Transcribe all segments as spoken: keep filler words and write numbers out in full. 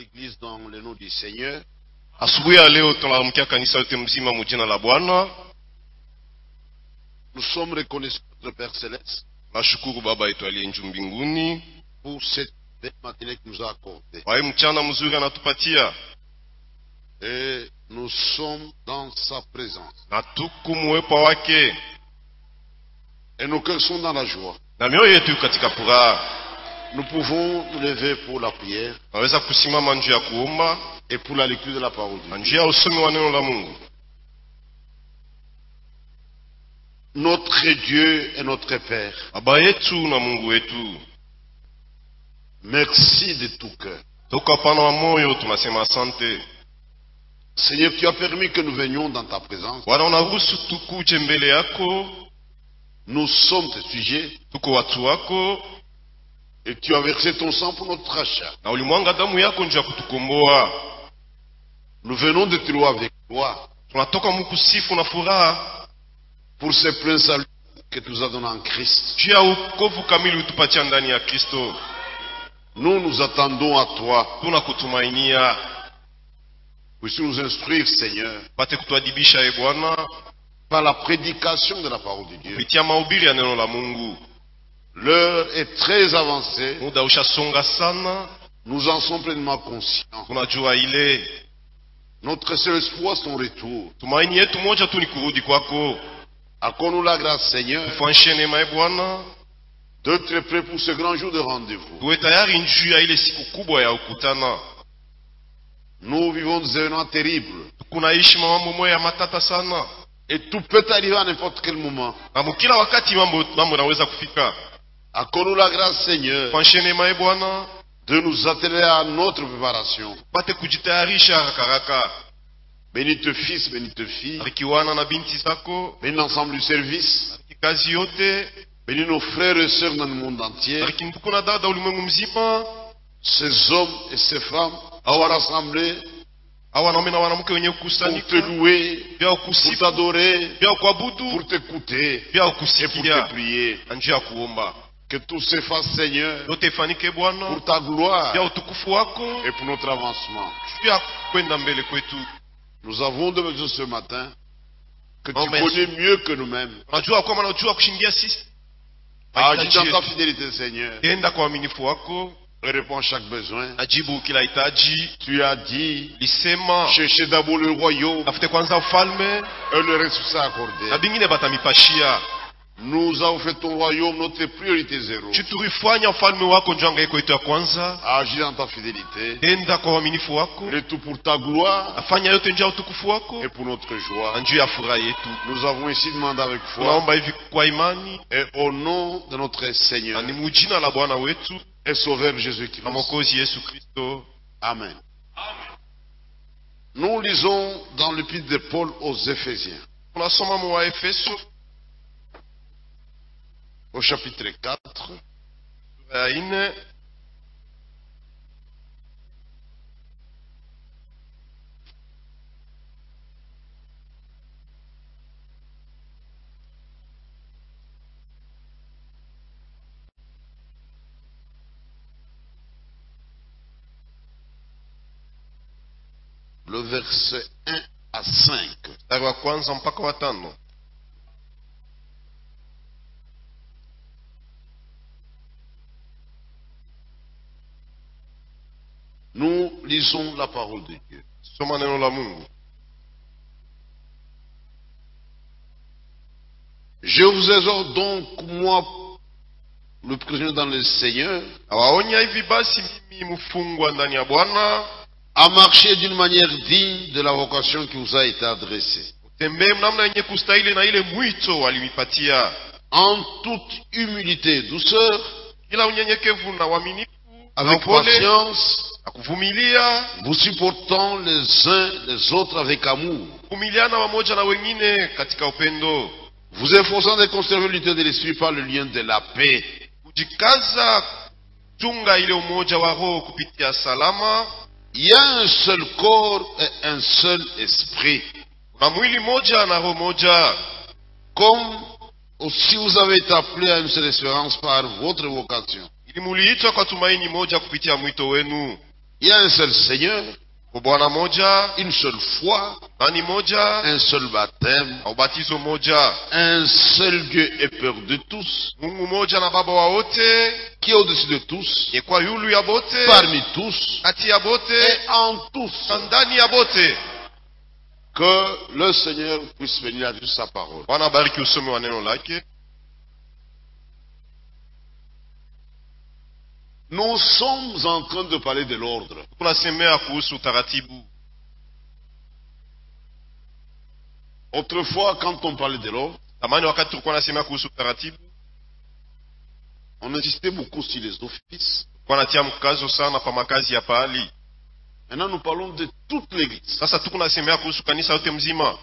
l'église dans le nom du Seigneur. Asubuhi ya leo tunaamkia kanisa yote mzima mjina la Bwana. Nous sommes reconnaissants de notre Père Céleste. Nashukuru Baba yetu aliye juu mbinguni pour cette belle matinée qu'il nous a accordée. kwa hii mchana mzuri anatupatia. Et nous sommes dans sa présence. Na tuko muwepo wake. Et nos cœurs sont dans la joie. Na mioyo yetu katika furaha. Nous pouvons nous lever pour la prière. Naweza kusimama njia ya kuomba et pour la lecture de la parole de Dieu. Njia ya usomi wa neno la Mungu. Notre Dieu et notre Père. Baba yetu na Mungu wetu. Merci de tout cœur. Toka pana wa moyo tunasema asante. Seigneur, tu as permis que nous venions dans ta présence. Bwana unaruhusu tukuje mbele yako. Nous sommes tes sujets. Tuko watu wako. Et tu as versé ton sang pour notre rachat. Na ulimwanga damu yako njia kutukomboa. Nous venons de te louer avec toi. Tunatoka mkusifu na furaha pour ce plein salut que tu nous as donné en Christ. Jia ukovu kamili utupatia ndani ya Kristo. Nous nous attendons à toi. Tunakutumainia. Puisses nous instruire, Seigneur, pate kutuadibisha e Bwana par la prédication de la parole de Dieu. Kupitia mahubiri ya neno la Mungu. L'heure est très avancée. Muda ushasonga sana. Nous en sommes pleinement conscients. Tunajua ile notre seul espoir son retour. Tumaini yetu moja tu ni kurudi kwako. Accorde-nous la grâce, Seigneur, Tufanishe neema e Bwana d'être prêt pour ce grand jour de rendez-vous. Tuwe tayari njuu ya ile siku kubwa ya ukutana. Nous vivons des événements terribles. Tunaishi mambo moya matata sana. Et tout peut arriver à n'importe quel moment. Na mkila wakati mambo mambo yanaweza kufika. Accorde-nous la grâce, Seigneur, Tufanishe neema e Bwana de nous atteler à notre préparation. Pate kujitayarisha haraka haraka. Bénis te fils, bénis te fille. Barikiwana na binti zako. Bénis l'ensemble du service. Bariki kazi yote. Bénis nos frères et sœurs dans le monde entier. Bariki ndugu na dada ulimwengu mzima. Ces hommes et ces femmes awa rassemblés awa wanaume na wanawake wenye pour kukusanyika te louer, pour pour t'adorer, pour t'écouter et pour te prier. njia kuomba. Que tout se fasse, Seigneur, yote ifanyike Bwana pour ta gloire utukufu wako et pour notre avancement. kwenda mbele kwetu. Nous avons besoin ce matin que tu Oh, connais mieux que nous-mêmes. Unajua kwa maana unajua kushindia sisi. Agis dans ta fidélité, Seigneur. Tenda kwa uaminifu wako. Et réponds à chaque besoin. Ajibu kila hitaji. Tu as dit, lisema cherchez d'abord le royaume tafute kwanza ufalme et le reste sera accordé. na bingine batamipashia. Nous avons fait ton royaume notre priorité zéro. Chiturifanya ufalme wako njanga iko yetu ya kwanza. Agis dans ta fidélité. Tenda kwa uaminifu wako. Le tout pour ta gloire. Afanya yote njia utukufu wako. Et pour notre joie. Njia ya furaha yetu. Nous avons ici demandé avec foi. Tunaomba hivi kwa imani. Et au nom de notre Seigneur. Ni mujina la Bwana wetu. Et Sauveur Jésus-Christ. Na Mwokozi Yesu Kristo. Amen. Nous lisons dans l'épître de Paul aux Éphésiens. Tunasoma mu wa Efeso au chapitre quatre. Sura ya nne. Le verset un à cinq. Mstari wa kwanza mpaka wa tano. Nous lisons la parole de Dieu. Soma neno la Mungu. Je vous exhorte donc, moi, le prisonnier dans le Seigneur, awaonya hivi basi mimi mfungwa ndani ya Bwana, à marcher d'une manière digne de la vocation qui vous a été adressée. Tembee namna yenye kustahili na ile mwito alimipatia. En toute humilité, douceur, ila unyenyekevu na uaminifu, avec patience, na kuvumilia, vous supportant les uns les autres avec amour. Kuvumiliana wamoja na wengine katika upendo. Vous efforçant de conserver l'unité de l'esprit par le lien de la paix. Kujikaza tunga ile umoja wa roho kupitia salama. Il y a un seul corps et un seul esprit. Na mwili moja na roho moja. Comme aussi vous avez été appelés à une seule espérance par votre vocation. Ili muliitwa kwa tumaini moja kupitia mwito wenu. Il y a un seul Seigneur, Bwana moja, une seule foi, nani moja, un seul baptême, ubatizo moja, un seul Dieu et Père de tous, Mungu moja na baba wa wote, qui est au-dessus de tous, yekwa yulu ya bote, parmi tous kati ya bote, et en tous. na ndani ya bote. Que le Seigneur puisse venir à sa parole. Bwana bariki usomi wa neno lake. Nous sommes en train de parler de l'ordre. Tunasemea kuhusu utaratibu. Autrefois, quand on parlait de l'ordre, Zamani wakati tulikuwa nasemea kuhusu utaratibu, on insistait beaucoup sur les offices. tulikuwa natia mkazo sana pa makazi ya pahali. Maintenant, nous parlons de toute l'église. Sasa tuko nasemea kuhusu kanisa yote mzima.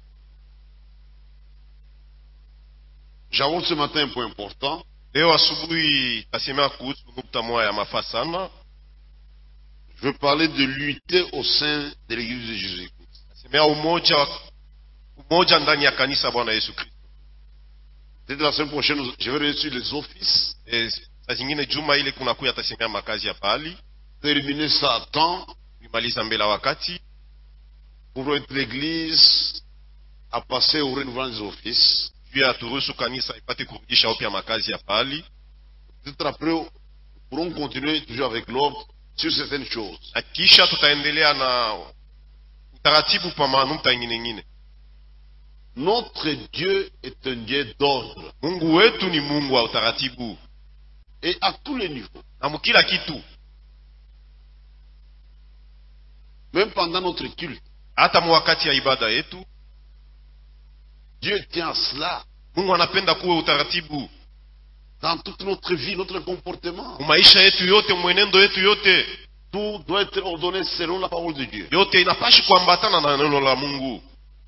J'aborde ce matin un point important. Leo asubuhi tasemea kuhusu nukta moja ya mafaa sana. Je veux parler de l'unité au sein de l'église de Jésus-Christ. Tasemea umoja, umoja ndani ya kanisa Bwana Yesu Kristo. Peut-être la semaine prochaine, je vais revenir sur les offices. E, saa zingine juma ile kuna kuya tasemea makazi ya pahali. Terminer ça à temps Nimaliza mbele wakati. pour être l'église à passer au renouvellement des offices. Juu ya turuhusu kanisa ipate kurudisha upya makazi ya pahali. Peut-être après, nous pourrons continuer toujours avec l'ordre sur certaines choses. Na kisha tutaendelea na utaratibu pa manukta ingine ingine. Notre Dieu est un Dieu d'ordre. Mungu wetu ni Mungu wa utaratibu. Et à tous les niveaux. Na mukila kitu. Même pendant notre culte. Hata mwakati ya ibada yetu. Dieu tient à cela. Mungu anapenda kuwe utaratibu. Dans toute notre vie, notre comportement. Maisha yetu yote, mwenendo yetu yote. Tout doit être ordonné selon la parole de Dieu. Yote inapashi kuambatana na neno la Mungu.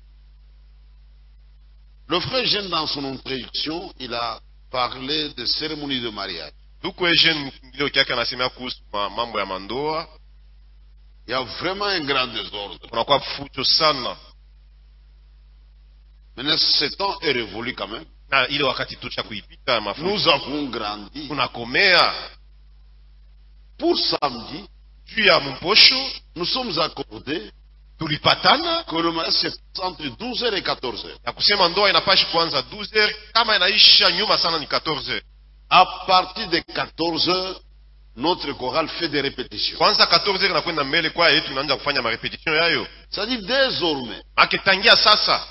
Le frère Jean, dans son introduction, il a parlé de cérémonie de mariage. Ndugu Eugene ndio kiaka anasemea kuhusu mambo ya mandoa. Il y a vraiment un grand désordre. Kunakuwa fujo sana. Maintenant, ce temps est révolu quand même. Na ile wakati tucha kuipita mafujo. Nous avons grandi. Tunakomea. Pour samedi, juu ya mposho, nous sommes accordés tulipatana que le mariage c'est entre douze heures et quatorze heures. Ya kusema ndoa inapashi kuanza douze heures, kama inaisha nyuma sana ni quatorze heures. À partir de quatorze heures, notre chorale fait des répétitions. Kwanza quatorze heures nakwenda mbele kwa yetu inaanza kufanya marepetition yayo. C'est-à-dire désormais. Akitangia sasa.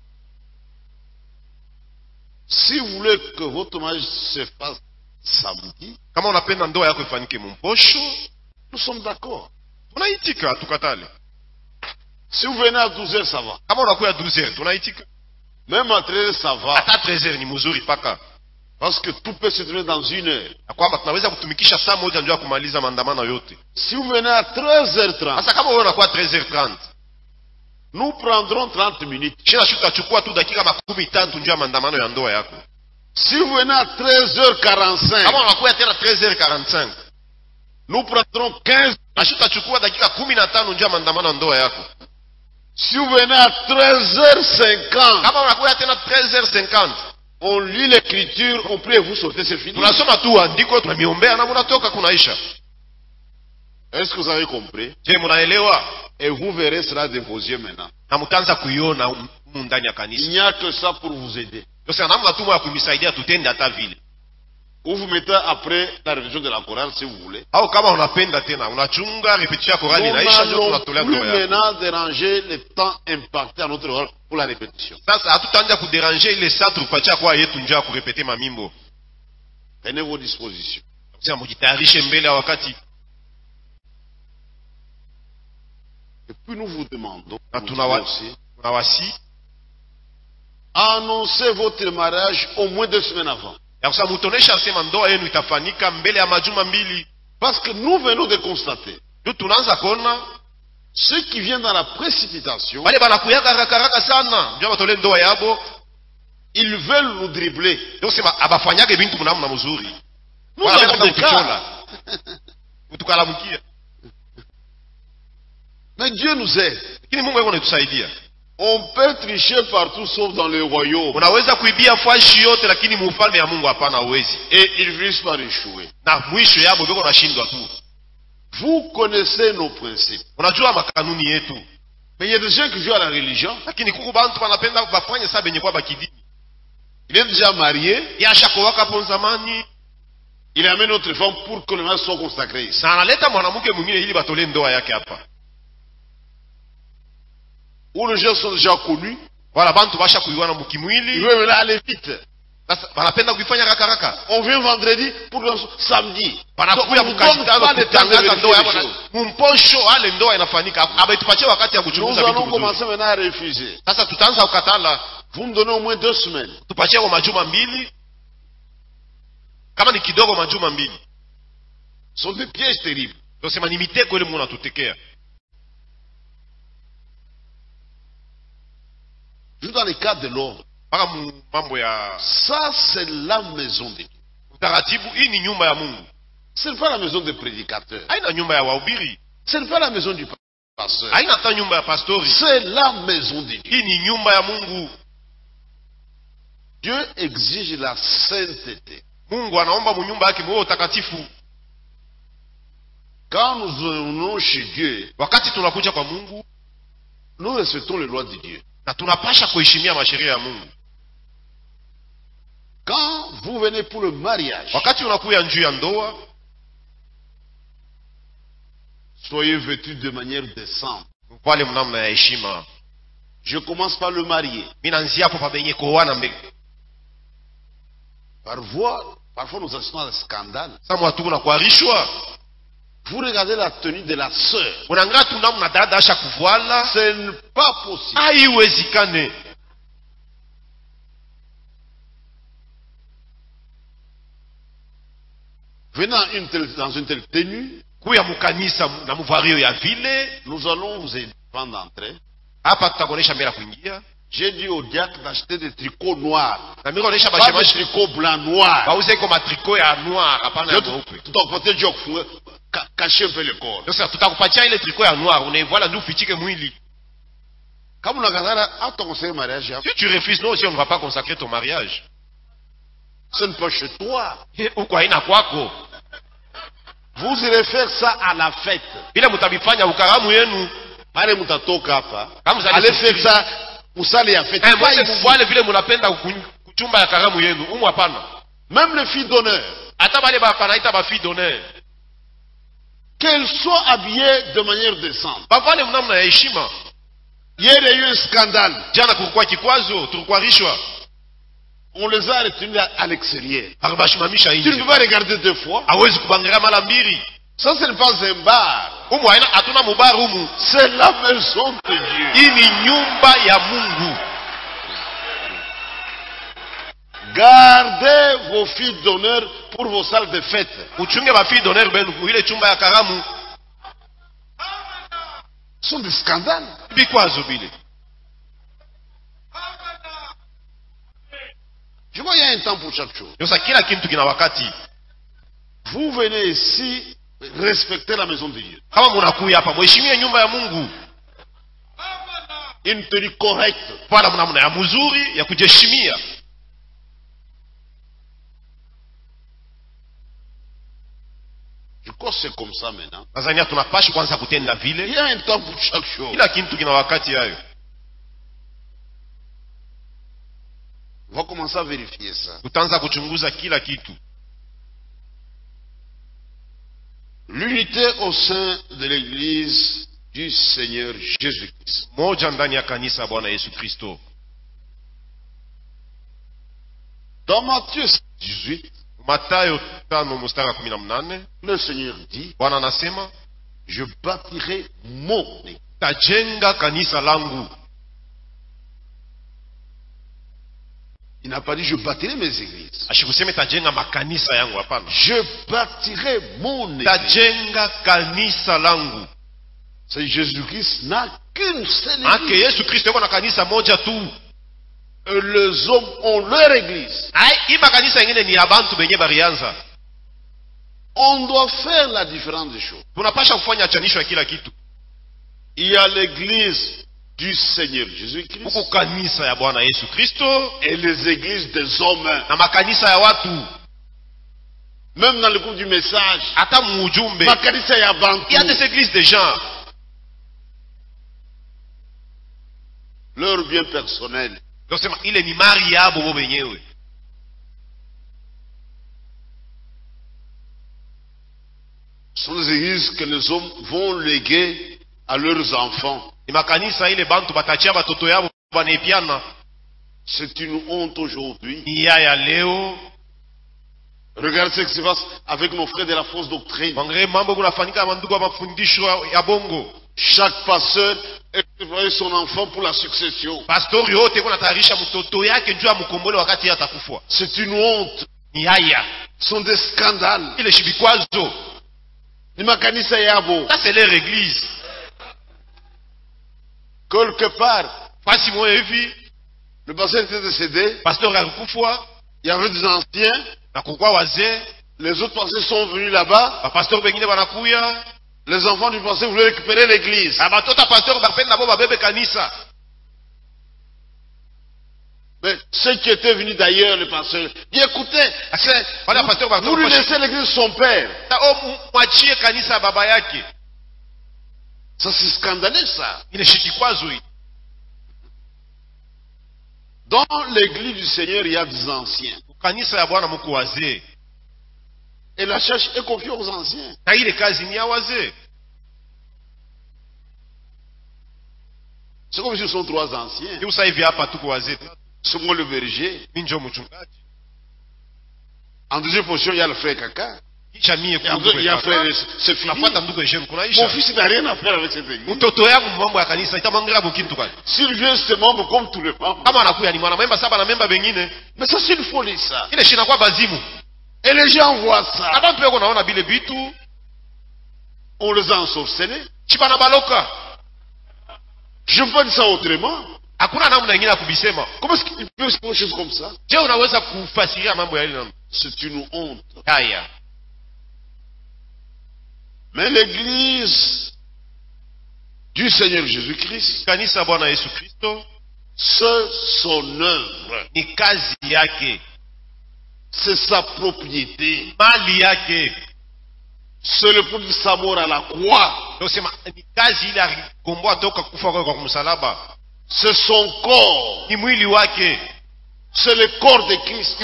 Si vous voulez que votre mariage se fasse samedi, kama unapenda ndoa yako ifanyike mposho, nous sommes d'accord. Tunaitika tukatale. Si vous venez à douze heures, ça va. Kama unakuya douze heures, tunaitika. Même à treize heures, ça va. Hata treize heures ni mzuri paka. Parce que tout peut se terminer dans une heure. Na kwamba tunaweza kutumikisha saa moja ndio kumaliza maandamano yote. Si vous venez à treize heures trente. Sasa kama wewe unakuwa treize heures trente, nous prendrons trente minutes. Kisha tutachukua tu dakika makumi tatu ndio maandamano ya ndoa yako. Si vous venez à treize heures quarante-cinq. Kama unakuwa tena treize heures quarante-cinq, nous prendrons quinze. Na tutachukua dakika kumi na tano ndio maandamano ya ndoa yako. Si vous venez à treize heures cinquante. Kama unakuwa tena treize heures cinquante, on lit l'écriture, on prie et vous sortez, c'est fini. Tunasoma tu andiko, tunamiombea na mnatoka kunaisha. Est-ce que vous avez compris? Je, mnaelewa? Et vous verrez cela de vos yeux maintenant. Na mtaanza kuiona ndani ya kanisa. Il n'y a que ça pour vous aider. Sasa namna tu ya kunisaidia tutende hata vile. Ou vous mettez après la répétition de la chorale si vous voulez. Au kama unapenda tena unachunga répétition ya chorale inaisha ndio tunatolea ndoa yako. Nous n'allons plus maintenant déranger le temps imparti à notre chorale pour la répétition. Sasa hatutaanza kudéranger ile saa tupatia kwa yetu njoo kurepete mamimbo. Tenez vos dispositions. Sasa mjitayarishe mbele ya wakati. Et puis nous vous demandons, tunawasi, annoncez votre mariage au moins deux semaines avant. Parce que nous venons de constater, ceux qui viennent dans la précipitation, ils veulent nous dribbler. Nous avons des cas. Mais Dieu nous aide. On peut tricher partout sauf dans le royaume. Et ils finissent par échouer. Vous connaissez nos principes. Unajua makanuni yetu. Mais il y a des gens qui jouent à la religion. Lakini kuku bantu wanapenda bafanye saa benye kwa bakidini. Il est déjà marié. Yasha kuwaka hapo zamani. Il amène notre femme pour que le mariage soit consacré ici. Na analeta mwanamke mwingine ili batole ndoa yake hapa. Où les gens sont déjà connus. Wala bantu basha kuiwana Ils mukimwili. veulent aller vite. Sasa wanapenda kuifanya haraka haraka. On vient vendredi pour le samedi. Wanakuja kukatana kutangaza ndoa yao. Mumposho ale ndoa inafanyika. Abaitupatie wakati ya Nous kuchunguza vitu allons vizuri. commencer maintenant à refuser. Sasa tutaanza ukatala. Vous me donnez au moins deux semaines. Tupatie kwa majuma mbili. Kama ni kidogo majuma mbili. Ce sont des pièges terribles. Ndio sema ni mitego ile Mungu anatutekea. Juste dans les cas de l'ordre. Paka mambo ya Ça, c'est la maison de Dieu. utaratibu. Hii ni nyumba ya Mungu. Ce n'est pas la maison des prédicateurs. Haina nyumba ya wahubiri. Ce n'est pas la maison du pasteur. Haina hata nyumba ya pastori. C'est la maison de Dieu. Hii ni nyumba ya Mungu. Dieu exige la sainteté. Mungu anaomba munyumba yake mwe utakatifu. Quand nous venons chez Dieu, Wakati tunakuja kwa Mungu, nous respectons les lois de Dieu. na tunapasha kuheshimia masheria ya Mungu. Quand vous venez pour le mariage, Wakati unakuya njuu ya ndoa, soyez vêtus de manière décente. mvale mnamna ya heshima. Je commence par le marié. Mimi naanzia hapo pa benye kuoana mbele. Parfois, parfois nous assistons à un scandale. Sasa mwatu kuna kuarishwa. Vous regardez la tenue de la sœur. Unangaa tu namna dada asha kuvala. Ce n'est pas possible. Haiwezekane. Venant une telle- dans une telle tenue, Kuya mukanisa na muvario ya vile. nous allons vous aider d'entrer. Hapa tutakonesha mbele kuingia. J'ai dit au diacre d'acheter des tricots noirs. Na mimi naonesha Pas des bashemashi tricots blancs noirs. bauze kwa matriko ya noir hapana ya mweupe. Tutakupatia juu ya kufunga, ka- cacher un peu le corps. Sasa tutakupatia ile triko ya noir unaivala ndio ufichike mwili. Kama unakatana hata conseiller mariage yako, Si tu refuses, non, si on ne va pas consacrer ton mariage. ce n'est pas chez toi. Uko haina kwako. Vous irez faire ça à la fête. Bila mtabifanya ukaramu yenu. Pale mutatoka hapa. Kama mzali Allez kufikiri. faire ça usale ya fête. Eh, Pas mwende ici. mvale vile mnapenda kuku- kuchumba ya karamu yenu. Umu hapana. Même les filles d'honneur, Hata bale ba panaita ba fille d'honneur. qu'elles soient habillées de manière décente. Bavale mnamna ya heshima. Hier, il y a eu un scandale. Jana kulikuwa kikwazo, tulikwarishwa. On les a retenus à, à l'extérieur. Akabashimamisha Tu ne peux nje. pas regarder deux fois. Hawezi kubangira mara mbili. Ça, ce n'est pas un bar. Umu haina hatuna mubaru umu. C'est la maison de Dieu. Hii ni nyumba ya Mungu. Gardez vos filles d'honneur pour vos salles de fête. Uchunge ba fille d'honneur benu ile chumba ya karamu. Ce sont des scandales. Bikwazo bile. Je vois, il y a un temps pour chaque chose. Yosa kila kitu kina wakati. Vous venez ici respecter la maison de Dieu. Kama mnakuya hapa mheshimie nyumba ya Mungu. Une tenue correcte. Pala mnamna ya mzuri ya kujiheshimia. Je crois que c'est comme ça maintenant. Tanzania tunapaswa kwanza kutenda Il vile. y a un temps pour chaque chose. Kila kitu kina wakati hayo. On va commencer à vérifier ça. Tutaanza kuchunguza kila kitu. L'unité au sein de l'église du Seigneur Jésus-Christ. Moja ndani ya kanisa ya Bwana Yesu Kristo. Dans Matthieu dix-huit, Mathayo tano mstari wa kumi na mnane, le Seigneur dit, Bwana anasema, je bâtirai mon église. tajenga kanisa langu. Il n'a pas dit je bâtirai mes églises. Ashikuseme tajenga makanisa yangu, hapana. Je bâtirai mon église. Tajenga kanisa langu. C'est Jésus-Christ n'a qu'une seule Ake église. Yesu Kristo yuko na kanisa moja tu. Et les hommes ont leur église. Ai iba kanisa ingine ni abantu benye barianza. On doit faire la différence des choses. Tunapasha kufanya chanisho ya kila kitu. Il y a l'église du Seigneur Jésus-Christ Huko kanisa ya Bwana Yesu Kristo et les églises des hommes. na makanisa ya watu. Même dans le groupe du message. Ata mujumbe. Makanisa ya bantu. Il y a des églises de gens. Leur bien personnel. Donc c'est il est ni maria bobo benyewe. Ce sont des églises que les hommes vont léguer à leurs enfants. Ni makanisa ile bantu batachia batoto yabo banepiana. C'est une honte aujourd'hui. Ni ya ya leo. Regardez ce qui se passe avec nos frères de la fausse doctrine. Mangre mambo kunafanyika mandugu wa mafundisho ya bongo. Chaque pasteur est son enfant pour la succession. Pastori yote kuna tayarisha mtoto yake njoo amkombole wakati atakufa. C'est une honte. Ni haya. Ce sont des scandales. Ile shibikwazo. Ni makanisa yabo. Ça c'est leur église. Quelque part, fasi moya hivi, le pasteur était décédé. Pasteur alikufa. Il y avait des anciens. Na kukua wazee. Les autres pasteurs sont venus là-bas. Ba pasteur bengine banakuya. Les enfants du pasteur voulaient récupérer l'église. Ah, batota pasteur bapenda bo babebe kanisa. Mais ceux qui étaient venus d'ailleurs, le pasteur, dit écoutez, vous, vous lui laissez l'église de son père. Ça c'est scandaleux ça. Dans l'église du Seigneur, il y a des anciens. Et la charge est confiée aux anciens. C'est comme si ce sont trois anciens. C'est moi le berger. En deuxième position, il y a le frère Kaka. Il y a le frère, c'est fini. Mon fils n'a rien à faire avec cette église. S'il vient, c'est membre comme tous les membres. Mais ça, c'est une folie, ça. Et les gens voient ça. On les a ensorcelés. Je ne peux pas dire ça autrement. Comment est-ce qu'il peut se faire des choses comme ça? C'est une honte. Mais l'église du Seigneur Jésus-Christ, c'est son œuvre. C'est sa propriété. C'est le produit de sa mort à la croix. C'est son corps. C'est le corps de Christ.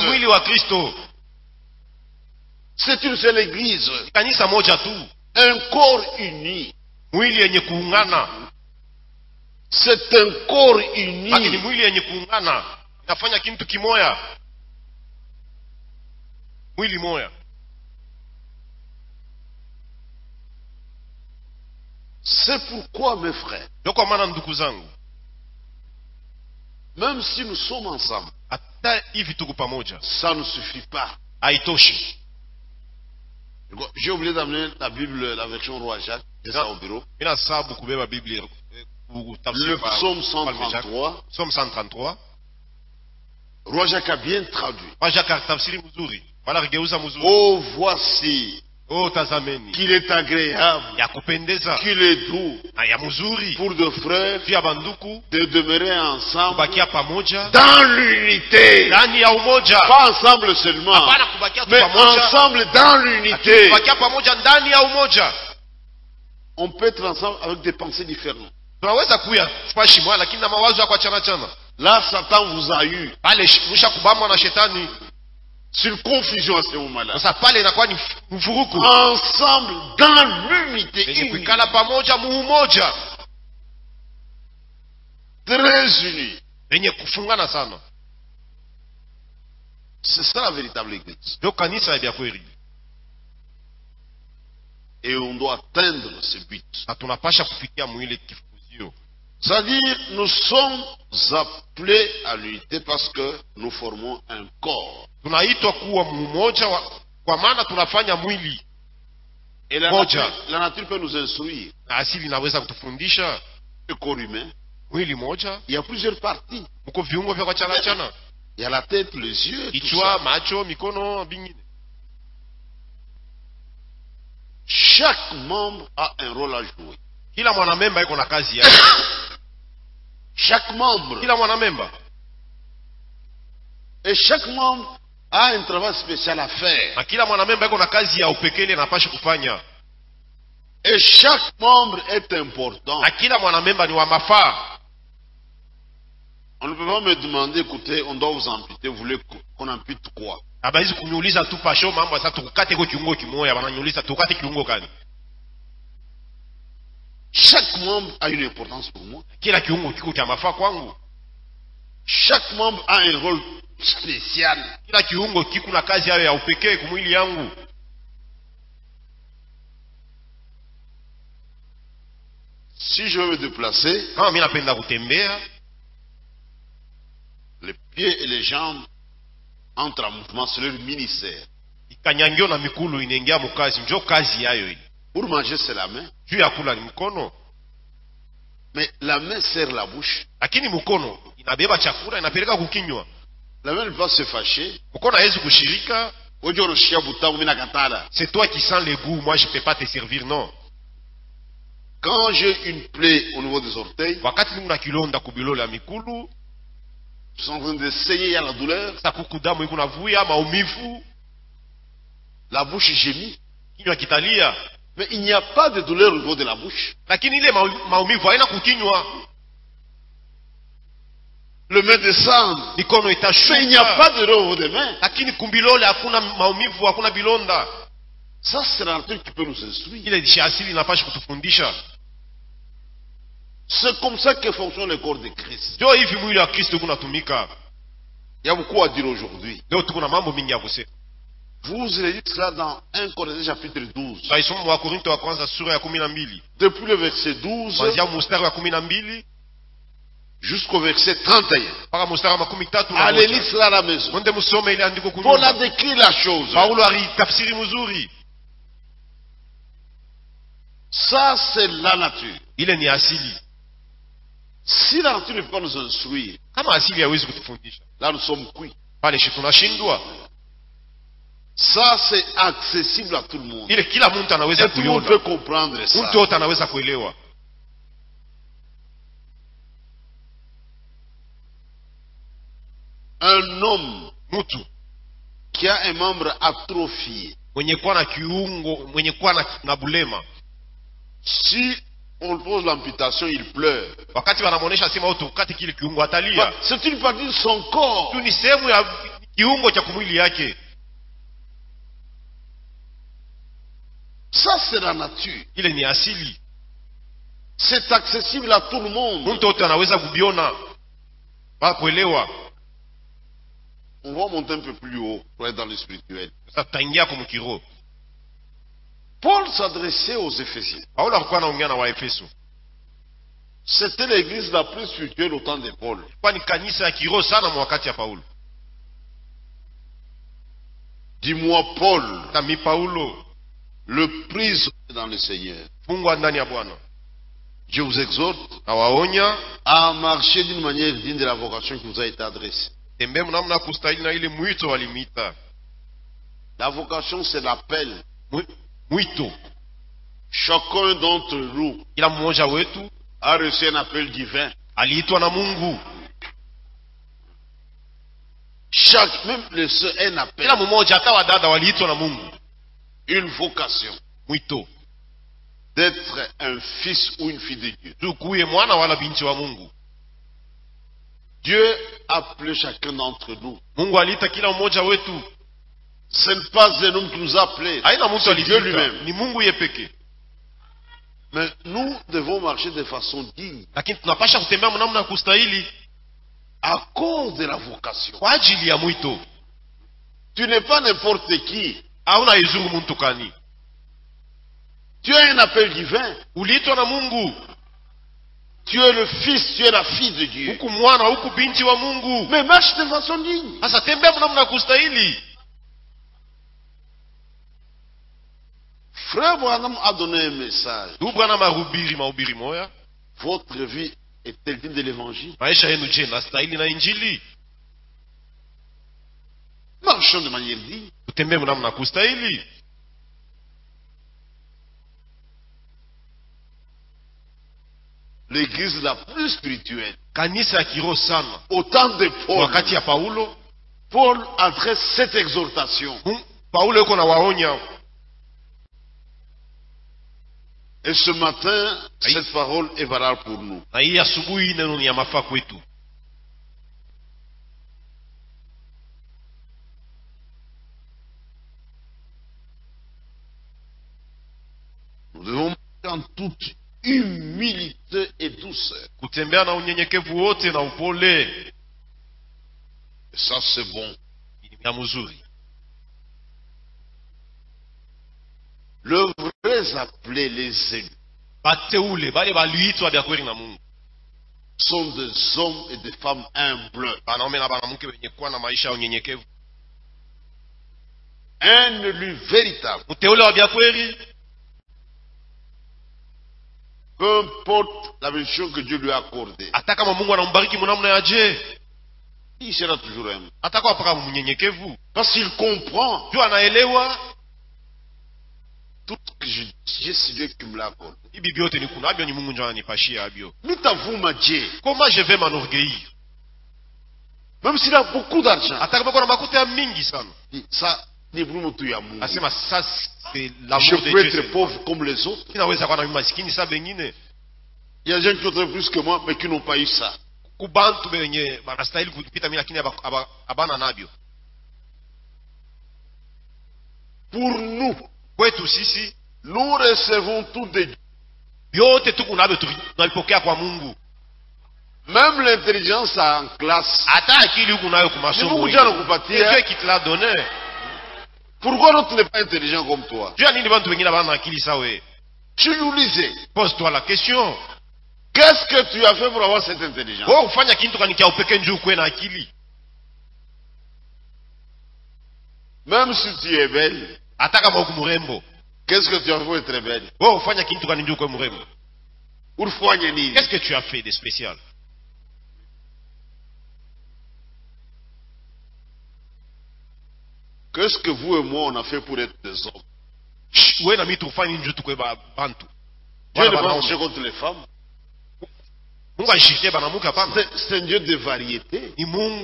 C'est une seule église. Un corps uni. C'est un corps uni. C'est pourquoi, mes frères, même si nous sommes ensemble, ça ne suffit pas. J'ai oublié d'amener la Bible, la version Roi Jacques, c'est ça au bureau. Le psaume cent trente-trois. Roi Jacques a bien traduit. Oh, voici qu'il est agréable, qu'il est doux pour deux frères de demeurer ensemble dans l'unité. Pas ensemble seulement, mais ensemble dans l'unité. On peut être ensemble avec des pensées différentes. Là, Satan vous a eu. C'est une confusion à ce moment-là. Ensemble dans l'unité. Très unis. C'est ça la véritable église. Et on doit atteindre ce but. C'est-à-dire, nous sommes appelés à l'unité parce que nous formons un corps. Et la nature, la nature peut nous instruire. Le corps humain, il y a plusieurs parties. Il y a la tête, les yeux, tout ça. Chaque membre a un rôle à jouer. Chaque membre. Et chaque membre a un travail spécial à faire. Na kila mwanamemba yuko na kazi ya upekee anapaswa kufanya. Et chaque membre est important. Na kila mwanamemba ni wa mafaa. On ne peut pas me demander, écoutez, on doit vous amputer, vous voulez qu'on ampute quoi? Abaizi kuniuliza tu pasho mambo sasa tukukate kwa kiungo kimoja, wananiuliza tukate kiungo gani? Chaque membre a une importance pour moi. Kila kiungo kiko cha mafaa kwangu. Chaque membre a un rôle spécial. Kila kiungo kiko na kazi yao ya upekee kwa mwili yangu. Si je veux me déplacer, kama mimi napenda kutembea, les pieds et les jambes entrent en mouvement sur leur ministère. Ikanyangio na mikulu inaingia mukazi, njo kazi yayo ile. Pour manger c'est la main. Juu ya kula ni mkono. Mais la main sert la bouche. Lakini mkono inabeba chakula inapeleka kukinywa. La main ne peut pas se fâcher. Mkono haiwezi kushirika. C'est toi qui sens le goût, moi je ne peux pas te servir, non. Quand j'ai une plaie au niveau des orteils, wakati nuna kilonda kubilola mikulu, je suis en train de saigner, il y a la douleur. Sakukudamu ikuna vuya maumivu. La bouche gémit. Kinywa kitalia. Mais il n'y a pas de douleur au niveau de la bouche. Lakini ile maumivu haina kukinywa. Le main descend. Mikono itashuka. Mais il n'y a pas de douleur au niveau des mains. Lakini kumbilole hakuna maumivu, hakuna bilonda. Ça c'est la nature qui peut nous instruire. Ile ni asili inapaswa kutufundisha. C'est comme ça que fonctionne le corps de Christ. Ndio hivi mwili wa Kristo kunatumika. Il y a beaucoup à dire aujourd'hui. Leo tuko na mambo mingi ya kusema. Vous allez lire cela dans Premier Corinthiens chapitre douze. Tutaisoma wa Korinto wa kwanza sura ya kumi na mbili. Depuis le verset douze kuanzia mstari wa kumi na mbili jusqu'au verset trente et un. Mpaka mstari wa makumi tatu na allez moja. lire cela à la maison. Mwende musome ile andiko kunyuma. Paul a décrit la chose. Paulo alitafsiri mzuri. Ça c'est la nature. Ile ni asili. Si la nature ne peut pas nous instruire, kama asili haiwezi kutufundisha, là nous sommes cuits. Pale shi tunashindwa. Ça c'est accessible à tout le monde. Ile kila mtu anaweza kuiona. Tout le monde peut comprendre ça. Mtu yote anaweza kuelewa. Un homme mtu qui a un membre atrophié, mwenye kuwa na kiungo, mwenye kuwa na, na bulema, si on pose l'amputation, il pleure. Wakati wanamuonesha sema au tukate kile kiungo atalia. C'est une partie de son corps. Tu ni sehemu ya kiungo cha kumwili yake. Ça c'est la nature. Ile ni asili. C'est accessible à tout le monde. Mtu yote anaweza kubiona. Ba kuelewa. On va monter un peu plus haut pour être dans le spirituel. Sasa tutaingia kwa mkiro. Paul s'adressait aux Éphésiens. Paulo alikuwa anaongea na Waefeso. C'était l'église la plus spirituelle au temps de Paul. Kwa ni kanisa ya kiroho sana wakati ya Paulo. Dis-moi Paul, Tami Paulo, le prisonnier dans le Seigneur. Fungwa ndani ya Bwana. Je vous exhorte nawaonya à marcher d'une manière digne de la vocation qui vous a été adressée. Tembea mnamna kustahili na ile mwito walimita. La vocation c'est l'appel. Mwito. Chacun d'entre nous kila mmoja wetu a reçu un appel divin. Aliitwa na Mungu. Chaque même le seul un appel. Kila mmoja hata wadada waliitwa na Mungu. Une vocation. Mwito. D'être un fils ou une fille de Dieu. Tukuye mwana wala binti wa Mungu. Dieu a appelé chacun d'entre nous. Mungu aliita kila mmoja wetu. Ce n'est pas un homme qui nous a appelés. C'est Dieu lui-même. Ni Mungu yepeke. Mais nous devons marcher de façon digne. Lakini tunapasha kutembea mnamna kustahili. À cause de la vocation. Kwa ajili ya mwito. Tu n'es pas n'importe qui. Hauna izuru mtu kani. Tu as un appel divin. Uliitwa na Mungu. Tu es le fils, tu es la fille de Dieu. Huku mwana, huku binti wa Mungu. Mais marche de façon digne. Sasa tembea mnamna kustahili. Frère Branham a donné un message. Votre vie est-elle digne de l'évangile? Marchons de manière digne. L'église la plus spirituelle. Au temps de Paul. Paul adresse cette exhortation. Et ce matin, cette parole est valable pour nous. Nous devons marcher en toute humilité et douceur. Et ça, c'est bon. Le vrai appelé, les élus, sont des hommes et des femmes humbles. Un élu véritable, peu importe la mission que Dieu lui a accordée, il sera toujours humble. Parce qu'il comprend tout ce que je dis, c'est Dieu qui me l'a accordé. Nous t'avouons, ma Dieu. Comment je vais m'enorgueillir? Même s'il a beaucoup d'argent. Ça, je peux être être pauvre comme les autres. Il y a des gens qui ont plus que moi, mais qui n'ont pas eu ça. Pour nous, nous recevons tout de Dieu. Même l'intelligence en classe. Pourquoi l'autre n'est pas intelligent comme toi? Tu nous lisais. Pose-toi la question. Qu'est-ce que tu as fait pour avoir cette intelligence? Même si tu es belle. Qu'est-ce que tu as fait pour être belle? Qu'est-ce que tu as fait de spécial? Qu'est-ce que vous et moi on a fait pour être des hommes? Dieu n'est pas fâché contre les femmes. C'est un Dieu de variété.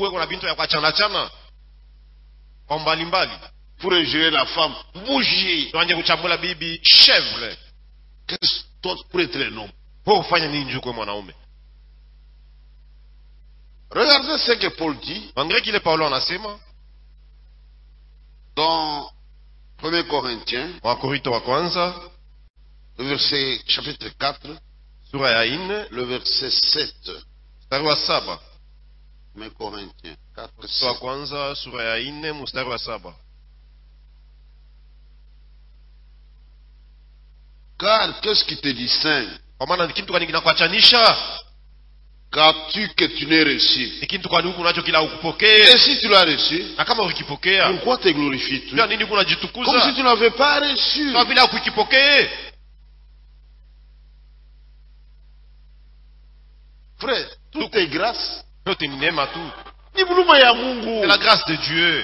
Pour ingérer la femme, bougie. Chèvre. Qu'est-ce que toi pour être un homme? Regardez ce que Paul dit. Dans premier Corinthiens, le verset chapitre quatre, le verset sept. premier Corinthiens quatre, sept. Car qu'est-ce qui te distingue? Qu'as-tu que tu n'aies reçu? Et si tu l'as reçu, pourquoi te glorifies-tu? Comme si tu n'avais pas reçu. Frère, tout est grâce. C'est la grâce de Dieu.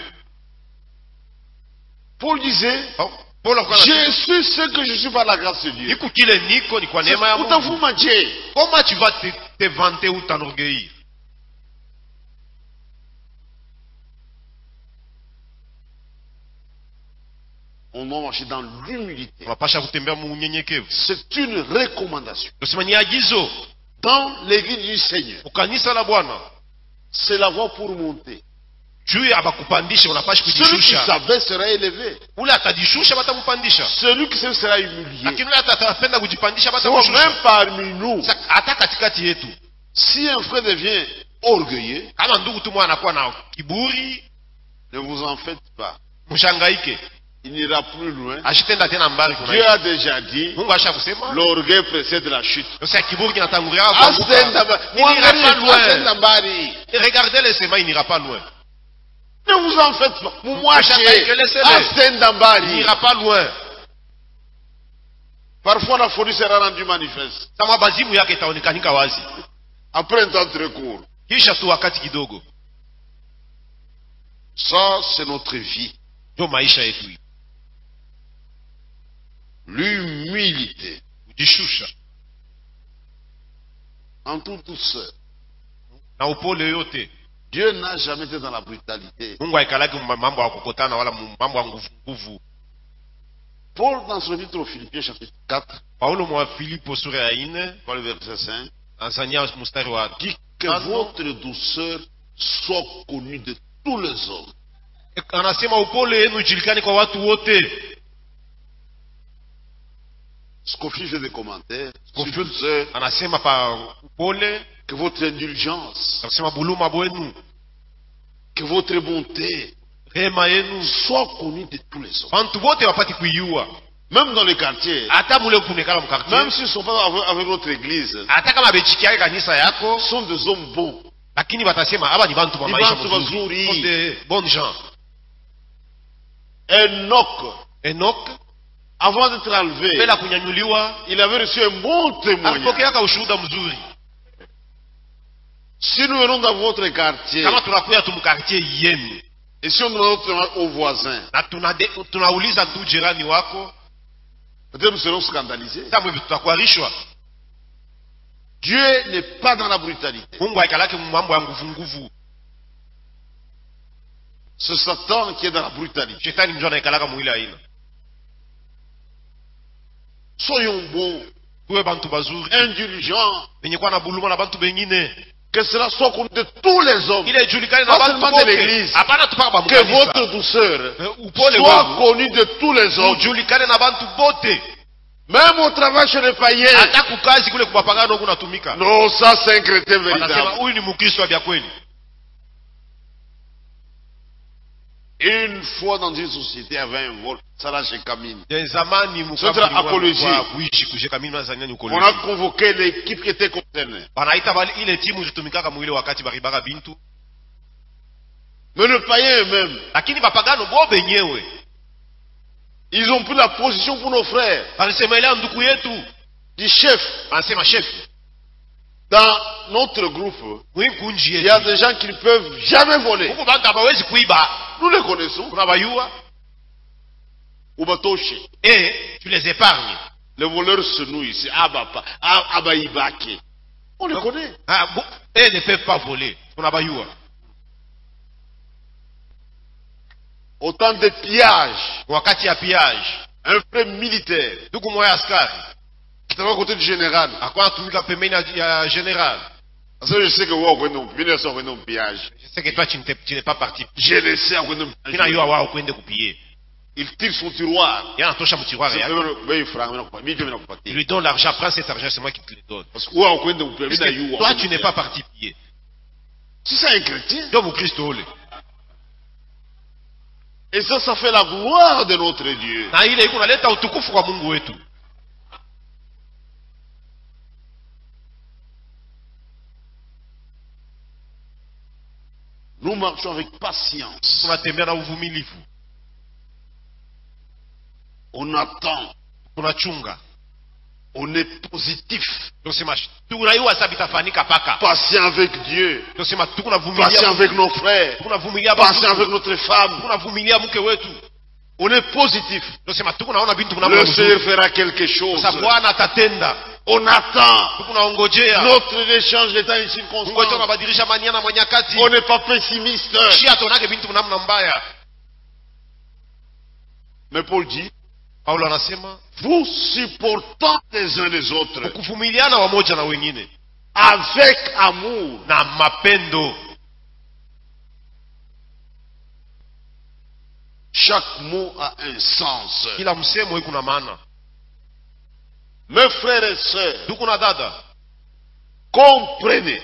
Paul disait, je suis ce que je suis par la grâce de Dieu. Pourtant vous mangez. Comment tu vas te, te vanter ou t'enorgueillir? On doit marcher dans l'humilité. C'est une recommandation. Dans l'église du Seigneur. C'est la voie pour monter. Celui qui savait sera élevé. Celui qui savait sera humilié. C'est même parmi nous. Si un frère devient orgueilleux, ne vous en faites pas. Il n'ira plus loin. Dieu a déjà dit, l'orgueil précède la chute. Il n'ira pas loin. Et regardez les semaines, il n'ira pas loin. Ne vous en faites pas. Il n'ira pas loin. Parfois la folie sera rendue manifeste. Après un temps très court. Ça, c'est notre vie. L'humilité. En toute douceur. Dieu n'a jamais été dans la brutalité. Paul, dans son livre aux Philippiens, chapitre quatre, dans le verset cinq, dit que votre douceur soit connue de tous les hommes. Scofield fait des commentaires. Scofield, que votre indulgence, que votre bonté soit connue de tous les hommes. Même dans les quartiers, même s'ils ne sont pas avec, avec notre église, ils sont des hommes bons. Des bonnes gens. Enoch, Enoch, avant d'être enlevé, il avait reçu un bon témoignage. Si nous venons dans votre quartier, et si on demande aux voisins, peut-être nous serons scandalisés. Dieu n'est pas dans la brutalité. C'est Satan qui est dans la brutalité. Soyons bons, indulgents, que cela soit connu de tous les hommes, pas seulement de l'église, que votre douceur soit connue de tous les hommes, même au travail chez les païens. Non, ça c'est un chrétien véritable. Une fois dans une société, il y avait un vol, ça là chez Camille. C'est une apologie. On a convoqué l'équipe qui était concernée. Mais le païen eux-mêmes, ils ont pris la position pour nos frères. Du chef. Dans notre groupe, il y a des gens qui ne peuvent jamais voler. Nous les connaissons. Et tu les épargnes. Les voleurs se nouent ici. Abaïbake. On les connaît. Et ne peuvent pas voler. Autant de pillages. Wakati ya pillage. Un frère militaire. Duku moya askari. Qui était à côté du général. Akwa tumika pembeni ya général. Parce que je sais que vous avez un pillage. Je sais que toi tu n'es pas parti. Je le sais. Il tire son tiroir. Il y a un touche à mon tiroir. Il lui donne l'argent. Prends cet argent, c'est moi qui te le donne. Parce que toi tu n'es pas parti piller. Si c'est un chrétien. Donc Christ. Et ça, ça fait la gloire de notre Dieu. Nous marchons avec patience. On attend. On est positif. Patient avec Dieu. Patient avec nos frères. Patient avec notre femme. On est positif. Le Seigneur fera quelque chose. On attend. Notre échange d'état est circonstance. On n'est pas pessimiste. Mais Paul dit, vous supportant les uns les autres avec amour. Chaque mot a un sens. Mes frères et sœurs, comprenez,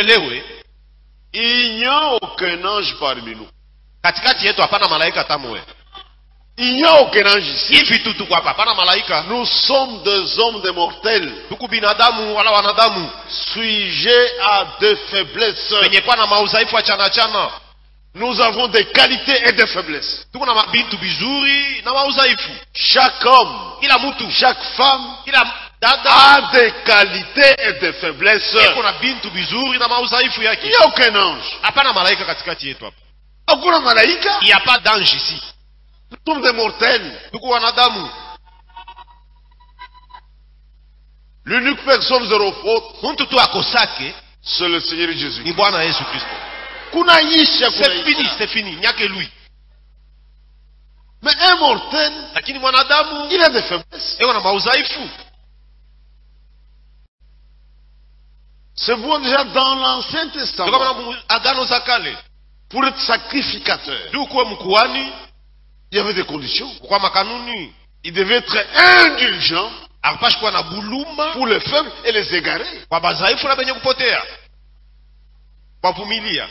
il n'y a aucun ange parmi nous. Il n'y a aucun ange ici. Nous sommes des hommes de mortels. Sujets à des faiblesses. Nous avons des qualités et des faiblesses. Chaque homme, chaque femme a des qualités et des faiblesses. Il n'y a aucun ange. Il n'y a pas d'ange ici. Nous sommes des mortels. L'unique personne zéro faute, c'est le Seigneur Jésus. C'est fini, c'est fini. Il n'y a que lui. Mais un mortel, Lakini mwanadamu, il a des faiblesses. eko na maudhaifu. C'est bon déjà dans l'Ancien Ndio Testament. kama agano za kale. Pour être sacrificateur, Ndio kuwa mkuhani, il y avait des conditions. kwa makanuni. Il devait être indulgent Hapashi kuwa na buluma pour les faibles et les égarés. kwa bazaifu na benye kupotea. Kwa vumilia.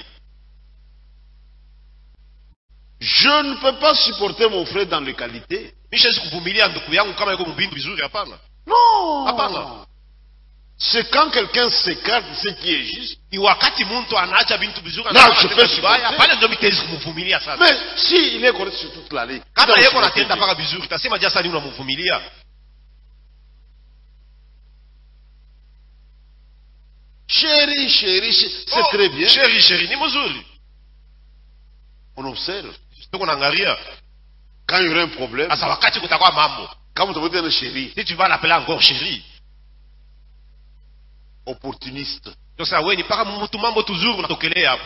Je ne peux pas supporter mon frère dans les qualités. Mishezi kuvumilia ndugu yangu kama yuko mbindu vizuri, hapana. Non. Hapana. C'est quand quelqu'un s'écarte de ce qui est juste. Ni wakati mtu anaacha bintu vizuri Na, anataka je kutenda peux vibaya, supporter. pale ndio mitezi kumvumilia sasa. Mais si il est correct sur toute la ligne, Kama il yeko doit anatenda supporter. paka vizuri, tasema jasa ni unamvumilia. Chérie, chérie, chérie, c'est Oh, très bien. Chéri, chéri, ni mzuri. On observe. Tuko naangalia. Quand il y aura un problème, Sasa wakati kutakuwa mambo, quand vous avez un chéri, si tu vas l'appeler encore chéri, opportuniste, ndio sasa wewe ni paka mtu mambo tuzuri unatokelea hapo.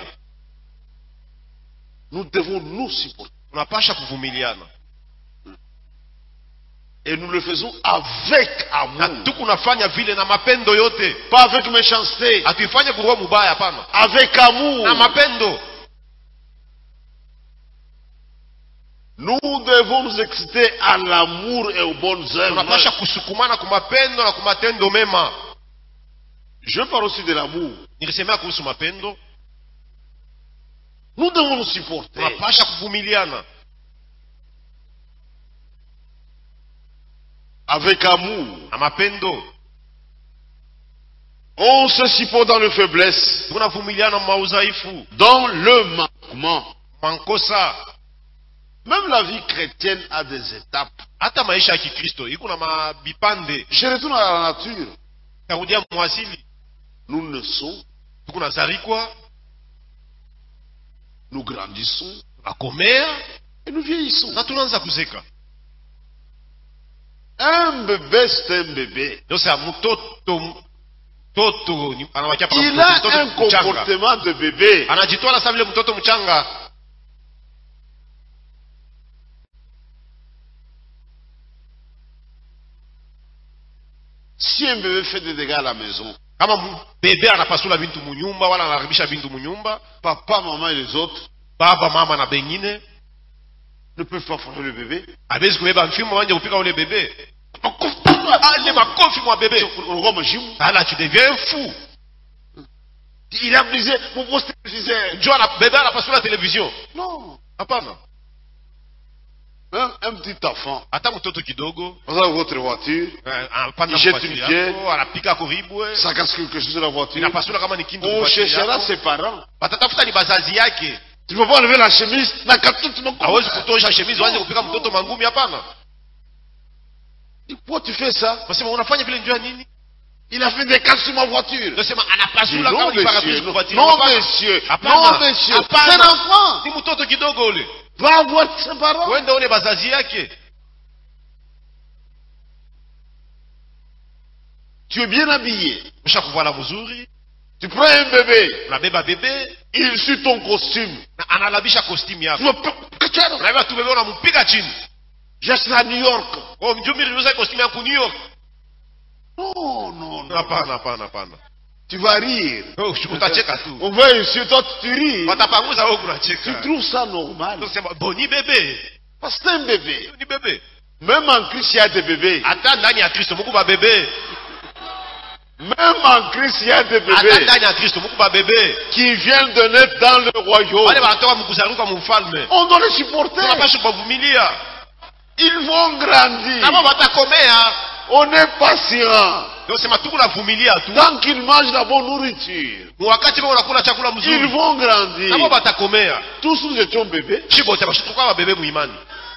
nous devons nous supporter. Tunapasha kuvumiliana. Et nous le faisons avec Na amour. tuko nafanya vile na mapendo yote. Pas avec méchanceté. Hatuifanye kwa roho mbaya, hapana. Avec amour. Na mapendo. Nous devons nous exciter à l'amour et aux bonnes Tunapasha œuvres. kusukumana kwa mapendo na kwa matendo mema. Je parle aussi de l'amour. Nilisemea kuhusu mapendo. Nous devons nous supporter. Tunapasha kuvumiliana. Avec amour. Na mapendo. On se supporte dans les faiblesses. Tunavumiliana maudhaifu, Dans le manquement. mankosa. Même la vie chrétienne a des étapes. Hata maisha ya Kikristo iko na mabipande. Je retourne à la nature. Tarudia mwasili. Nous naissons, Tuko nazarikwa, nous grandissons tunakomea et nous vieillissons. na tunaanza kuzeka. Un bébé, c'est un bébé. Ndio sasa mtoto mtoto ni- anawakia paka Il mtoto, a mtoto un mchanga. comportement de bébé. Anajitoa sasa vile mtoto mchanga. Si un bébé fait des dégâts à la maison, Kama mu- bebe anapasula bintu munyumba wala anaharibisha bintu munyumba, papa, maman et les autres baba mama na bengine ne peuvent pas frapper le bébé. abezi kubeba mfimo wanje kupika ule bebe. Ah, Ale makofi mwa bebe. Ala, tu deviens fou. Il a brisé mon poste téléviseur. Njoo ana bebe anapasula television. Non. Hapana. Même un petit enfant, Hata mtoto kidogo vous avez votre voiture, eh, anapanda Il jette mabasi une yako, pierre. anapika koribwe, ça casse quelque chose de la voiture. inapasula kama ni kindu On kwa cherchera yako. ses parents. Watatafuta ni bazazi yake. Tu ne peux pas enlever la chemise. Na katutu moko. Hawezi kutosha shemizi waanze kupika mtoto mangumi, hapana. Pourquoi tu fais ça? Wasema unafanya vile njoo nini? Il a fait des casses sur ma voiture. Ndio sema Dis anapasula non, kama ni parapluie monsieur. kwa Non, voiture. non, Hapana. monsieur. Hapana. Non, monsieur. Hapana. C'est un enfant. Ni mtoto kidogo ule. Va voir ses parents. Wende ule bazazi yake. Tu es bien habillé. Ushakuvala mzuri, Tu prends un bébé. unabeba bebe Il suit ton costume. na analabisha costume Tu yako. me peux. Unabeba tu bebe unampiga chini. J'achète à New York. Oh, mjumbe niuza costume yako New York. Non, non, non. Hapana, hapana, hapana. Tu vas rire. Oh, utacheka tu. On va insulter, toi tu ris. Watapanguza wewe Tu unacheka. trouves ça normal. Ndio sema boni bebe. Parce que c'est un bébé. Ni bebe. Même en Christ, il y a des bébés. Hata ndani ya Kristo Mungu ba bebe. Même en Christ, il y a des Hata bébés ndani ya Kristo Mungu ba bebe. qui viennent de naître dans le royaume. Wale wanatoka mkuzaruka mfalme. On doit les supporter. Tunapaswa kuvumilia. Ils vont grandir. Kama watakomea, On est patient. ndio sema tuko navumilia tu. Tant qu'ils mangent la bonne nourriture, Wakati wao wanakula chakula ils mzuri. vont grandir. Kama watakomea, Tous nous étions bébés. chibo tabashituka ba bebe muimani.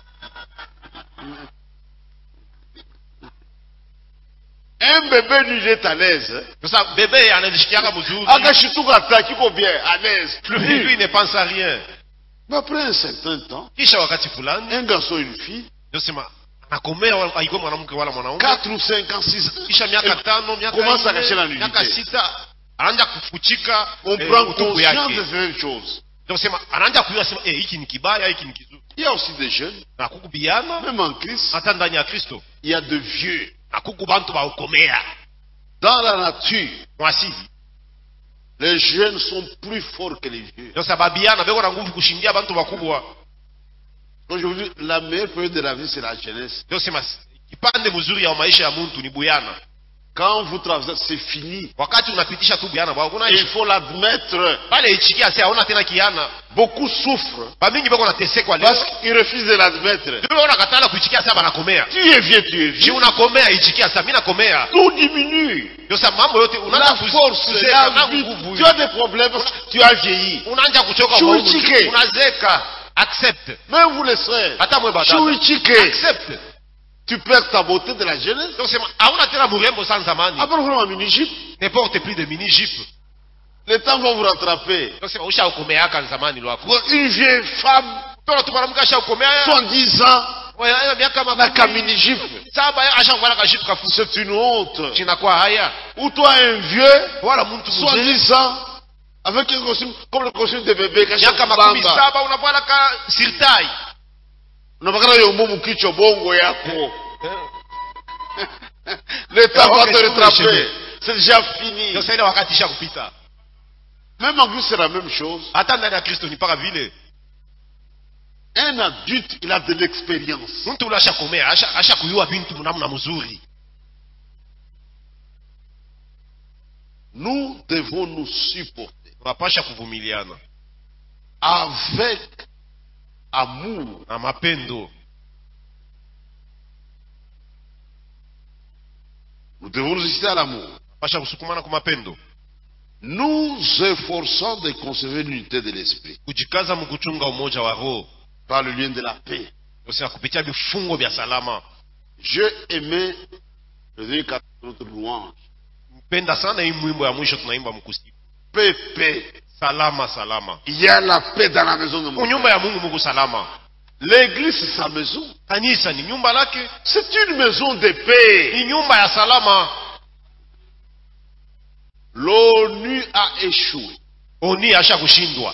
Un bébé lui est à l'aise. Sasa bebe anajishikiaka mzuri. Akashituka ataki ko bien, à l'aise. Lui, lui ne pense à rien. Mais après un certain temps, Kisha wakati fulani, un garçon et une fille, ndio sema anakomea wala haiko mwanamke wala mwanaume. quatre ou cinq ans, six ans, Kisha miaka tano, miaka commence à nne, cacher la miaka nudité. sita anaanza kufuchika On eh, prend utupu conscience yake. de certaines choses. Donc c'est anaanza kujua sema eh hiki ni kibaya hiki ni kizuri. Il y a aussi des jeunes, Na kukubiana même en Christ, hata ndani ya Kristo. il y a de vieux. Na kukubantu ba ukomea. Dans la nature, Mwasili. les jeunes sont plus forts que les vieux. Donc sababiana beko na nguvu kushindia bantu bakubwa. Donc je vous dis, la meilleure période de la vie, c'est la jeunesse. Donc c'est kipande mzuri ya maisha ya muntu ni buyana. Quand vous traversez, c'est fini. Wakati unapitisha tu buyana bwa kuna Il faut l'admettre. pale ichikia sasa hauna tena kiana. Beaucoup souffrent Ba mingi beko na teseka leo. parce qu'ils refusent de l'admettre. Ndio unakatala kuichikia sasa banakomea. Tu es vieux, tu es Je vieux. unakomea ichikia sasa mimi nakomea. Tout diminue. Ndio sababu mambo yote La unaanza force, kuzeka na la vie. nguvu. Tu as des problèmes parce que tu as vieilli. Unaanza kuchoka Shuichike. unazeka. Accepte. Même vous les frères. Hata mwe badala. Shuichike. Accepte. Tu perds ta beauté de la jeunesse. Donc c'est hauna tena murembo sans zamani. Après, vous avez un mini-jeep. Ne porte plus de mini jeep. Le temps va vous rattraper. Donc c'est usha ukomea kan zamani lwako. Une vieille femme, Toro tumaramka sha ukomea. soixante-dix ans, Wewe miaka n'a makumi. qu'un mini-jeep. Saba ya asha ngwala ka jeep kafu. C'est une honte. Chinakuwa haya. Ou toi, un vieux, Wala mtu mzee. soixante-dix ans, avec un costume, comme le costume de bébé, caché Miaka au makumi bamba. saba unavala ka sirtai. Unapakana yombo mukicho bongo yako. Le temps va te rattraper. C'est déjà fini. Donc c'est ile wakati sha kupita. Même en Christ, c'est la même chose. Hata ndani ya Kristo ni para vile. Un adulte, il a de l'expérience. Mtu ulasha komea, asha asha kuyua bintu namna mzuri. Nous devons nous supporter Tunapasha kuvumiliana avec amour. na mapendo. Nous devons nous inciter à l'amour. Pasha kusukumana kwa mapendo. Nous efforçons de conserver l'unité de l'esprit Kujikaza mkuchunga umoja wa roho. par le lien de la paix. Usina kupitia vifungo vya salama. Je aimais le dernier quatre de notre louange. Mpenda sana hii mwimbo ya mwisho tunaimba mkusifu. Paix, paix. Salama salama. Il y a la paix dans la maison de mon Nyumba Père. ya Mungu Mungu salama. L'église, c'est sa maison. Kanisa ni nyumba lake, C'est une maison de paix. ni nyumba ya salama. L'ONU a échoué. Oni asha kushindwa.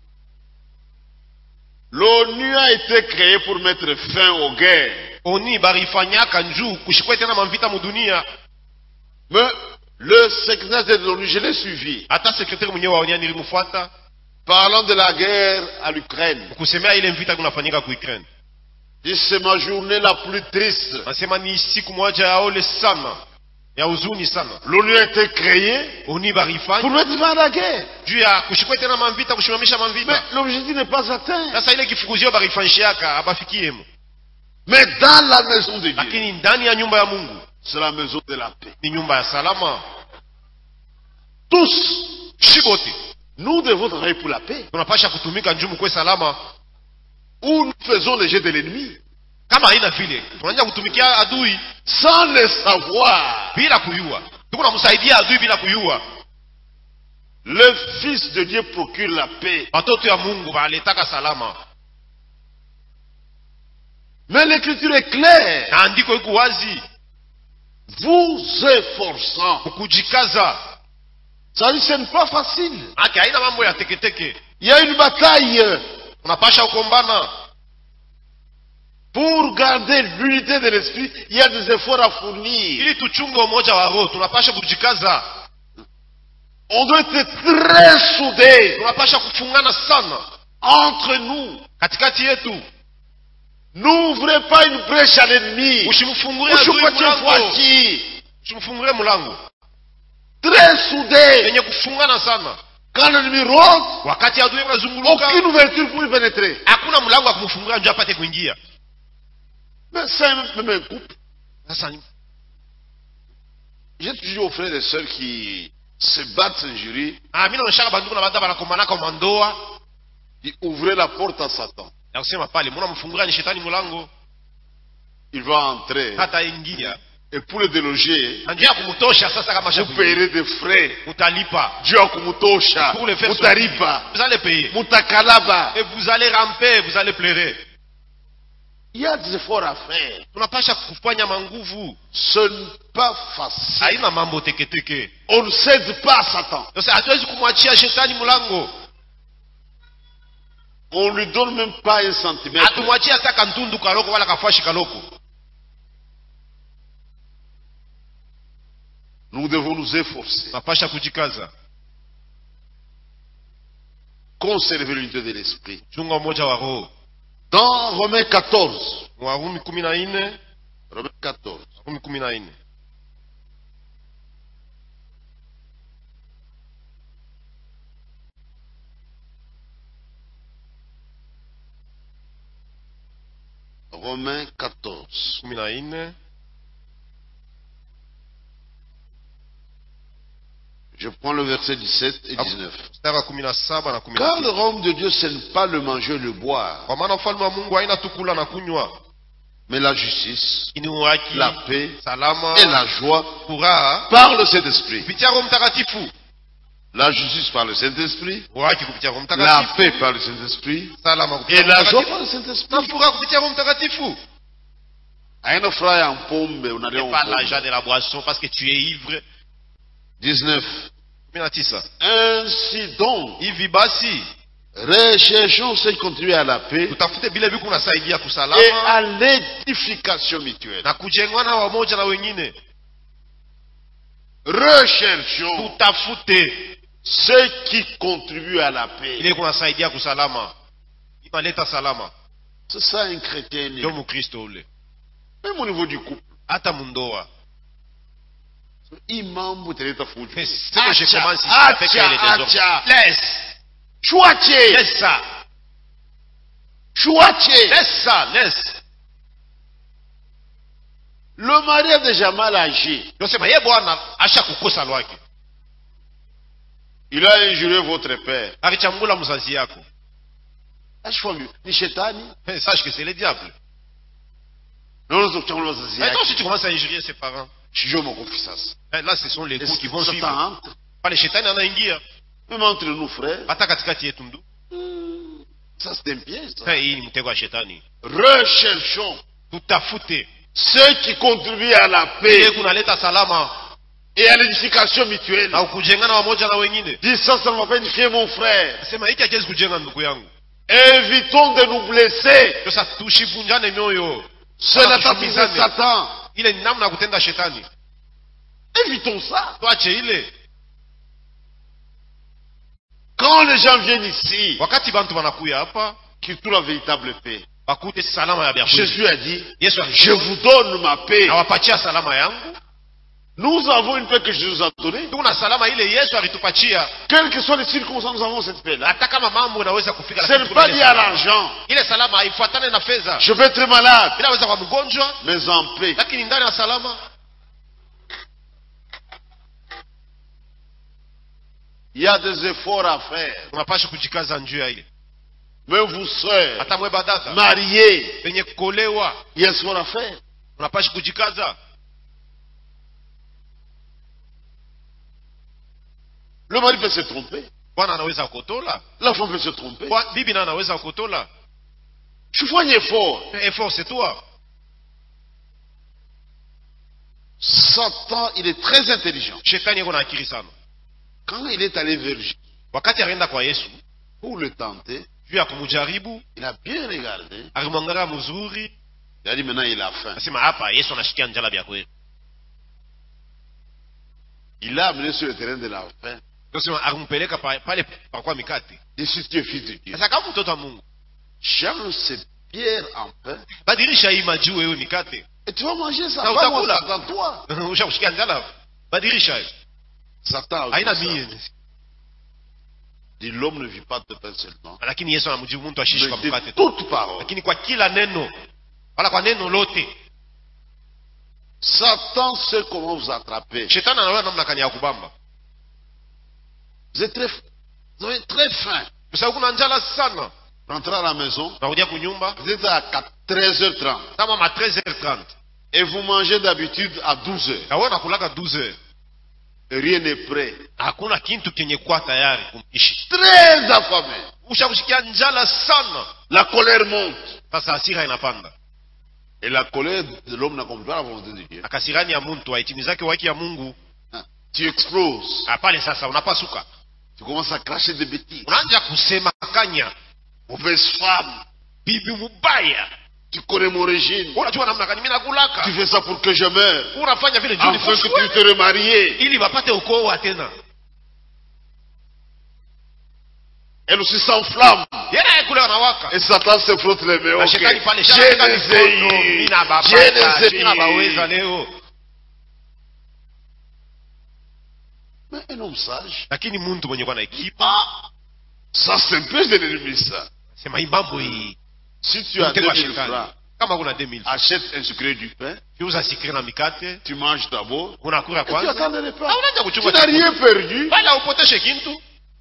L'ONU a été créée pour mettre fin aux guerres. Oni barifanyaka njuu kushikwe tena mavita mudunia. Mais le secrétaire de l'ONU, je l'ai suivi, Hata sekretari mwenyewe wa Onia nilimfuata parlant de la guerre à l'Ukraine. kusemea ile vita kunafanyika ku Ukraine. Dit, c'est ma journée la plus triste. Anasema ni siku moja ya ole sana. Ya huzuni sana. L'ONU a été créée Oni pour barifanya mettre fin à la guerre. juu ya kushikwe tena mavita kushimamisha Mais mavita. l'objectif n'est pas atteint. Sasa ile kifukuzio barifanyishaka abafikie mu. Mais dans la maison de Dieu, Lakini ndani ya nyumba ya Mungu c'est la maison de la paix. ni nyumba ya salama. Tous, Shibote nous devons travailler pour la paix. tunapasha kutumika njumu kwe salama. Où nous faisons le jeu de l'ennemi. Kama haina vile tunaanza kutumikia adui Sans le savoir. bila kuyua. Tuko namsaidia adui bila kuyua. Le Fils de Dieu procure la paix. Watoto ya Mungu waletaka salama. Mais l'écriture est claire. Na andiko iko wazi, Vous efforçant. kujikaza. Ça dit, ce n'est pas facile. Haki haina mambo ya teketeke. Il y a une bataille Unapasha ukombana. pour garder l'unité de l'esprit. Il y a des efforts à fournir. Ili tuchunge umoja wa roho, tunapasha kujikaza. On doit être très soudés Tunapasha kufungana sana entre nous. katikati yetu. N'ouvrez pas une brèche à l'ennemi. Usimfungulie adui mlango. Usimfungulie mlango. Très soudés. Yenye kufungana sana. Quand l'ennemi rôde, Wakati adui anazunguluka, aucune ouverture pour y pénétrer. hakuna mlango wa kumfungulia ndio apate kuingia. Mais c'est même un couple. Sasa J'ai toujours aux frères et sœurs qui se battent sans jury, ah, mimi naoneshaka banduku na banda banakomana kwa mandoa. qui ouvraient la porte à Satan. Na kusema pale, mbona mfungulia ni shetani mlango? Il va entrer. Hata ingia. Et pour le déloger, Na njia ya kumtosha sasa kama vous shafu. payerez des frais. Utalipa. Dieu a kumutosha. Pour le faire Mutaripa. Vous allez payer. Mutakalaba. Et vous allez ramper, vous allez pleurer. Il y a des efforts à faire. Tunapasha kufanya manguvu. Ce n'est pas facile. Haina mambo teketeke. On ne cède pas à Satan. Sasa hatuwezi kumwachia shetani mlango. On lui donne même pas un centimètre. Atumwachia hata kantundu kaloko wala kafashi kaloko. Nous devons nous efforcer. Napasha kujikaza. Conserver l'unité de l'esprit. Chunga umoja wa roho. Dans Romains quatorze. Warumi kumi na nne. Romains quatorze. Warumi kumi na nne. Romains quatorze. kumi na nne. Je prends le verset dix-sept et dix-neuf. Car le royaume de Dieu, ce n'est pas le manger et le boire, mais la justice, la paix et la joie par le Saint-Esprit. La justice par le Saint-Esprit, la paix par le Saint-Esprit et la joie par le Saint-Esprit. Un frère en pombe, on a pas l'argent de la boisson parce que tu es ivre. dix-neuf. Ainsi donc, recherchons ce qui contribue à la paix et à l'édification mutuelle. Recherchons ce qui contribue à la paix. C'est ça un chrétien. Même au niveau du couple. Imam buteleta fujo. C'est que je commence ici avec les désordres. Laisse. Chouatier. Laisse ça. Chouatier. Laisse ça, laisse. Le mari a déjà mal agi. Il a injurié votre père. Sache que c'est le diable. Non, non, toi si tu commences à injurier ses parents. Là, ce sont les coups qui vont suivre. Pas les chétans, en a ingia. Même entre nous, frères. Ça, c'est un piège. Recherchons ceux qui contribuent à la paix et à l'édification mutuelle. Dis ça, ça ne va pas édifier mon frère. Évitons de nous blesser. C'est la tactique de Satan. Évitons ça. Quand les gens viennent ici, qui trouvent la véritable paix, Jésus a dit, je vous donne ma paix. Nous avons une paix que Jésus nous a donnée. Quelles que soient les circonstances, nous avons cette paix-là. Ce n'est pas lié à l'argent. Je vais être malade, mais en paix. Il y a des efforts à faire. Même vous, sœurs, mariés, il y a des efforts à faire. Le mari peut se tromper. La femme peut se tromper. Tu fais un effort. Effort, c'est toi. Satan, il est très intelligent. Quand il est allé vers Jésus pour le tenter, il a bien regardé. Il a dit maintenant il a faim. Il l'a amené sur le terrain de la faim. Et si tu es fils de Dieu, chance Pierre en pain. Et tu vas manger ça. Dans toi. Satan a dit dit l'homme ne vit pas de pain seulement, mais de toute parole. Satan sait comment vous attraper. Vous êtes très, vous avez très faim. Rentrez à la maison, vous êtes à treize heures trente. Et vous mangez d'habitude à douze heures. Et rien n'est prêt. Très affamé. La colère monte. Et la colère de l'homme n'accomplit pas la volonté de Dieu. Tu exploses. Tu commences à cracher des bêtises. Mauvaise femme. Bibi mubaya. Tu connais mon régime. Unajua namna gani mimi nakulaka. Tu fais ça pour que je meure. Unafanya vile juu afin que tu te remaries. Ili wapate ukoo tena. Elle aussi s'enflamme. Yeye kule wanawaka. Et Satan se frotte les mains. Okay. Shetani pale shaka mikono. Mina baba. Mina baweza leo. Mais un homme sage. Lakini muntu mwenye kwa na ekipa. Ah, ça c'est un peu de l'ennemi ça. Sema imambo hii. Si tu as deux mille francs, kama kuna deux mille, achète un sucré du pain. Uza sikri na mikate. Tu manges d'abord. Unakula kwanza. Tu attends le repas. Tu n'as rien perdu. Wala upoteshe kintu.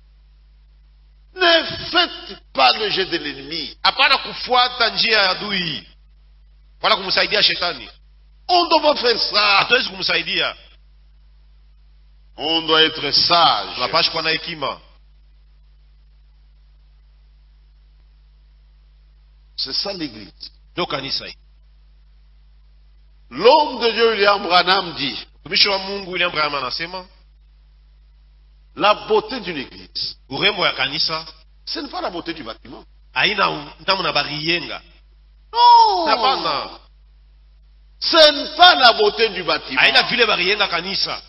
Ne faites pas le jeu de l'ennemi. Hapana kufuata njia ya adui. Wala kumsaidia shetani. On doit pas faire ça. Hatuwezi kumsaidia. On doit être sage. Tunapaswa kuwa na hekima. C'est ça l'église. Ndio kanisa hii. L'homme de Dieu William Branham dit, mtumishi wa Mungu William Branham anasema, la beauté d'une église, urembo ya kanisa, ce n'est pas la beauté du bâtiment. Haina ntamu na bariyenga. Non. Hapana. Ce n'est pas la beauté du bâtiment. Haina vile bariyenga kanisa.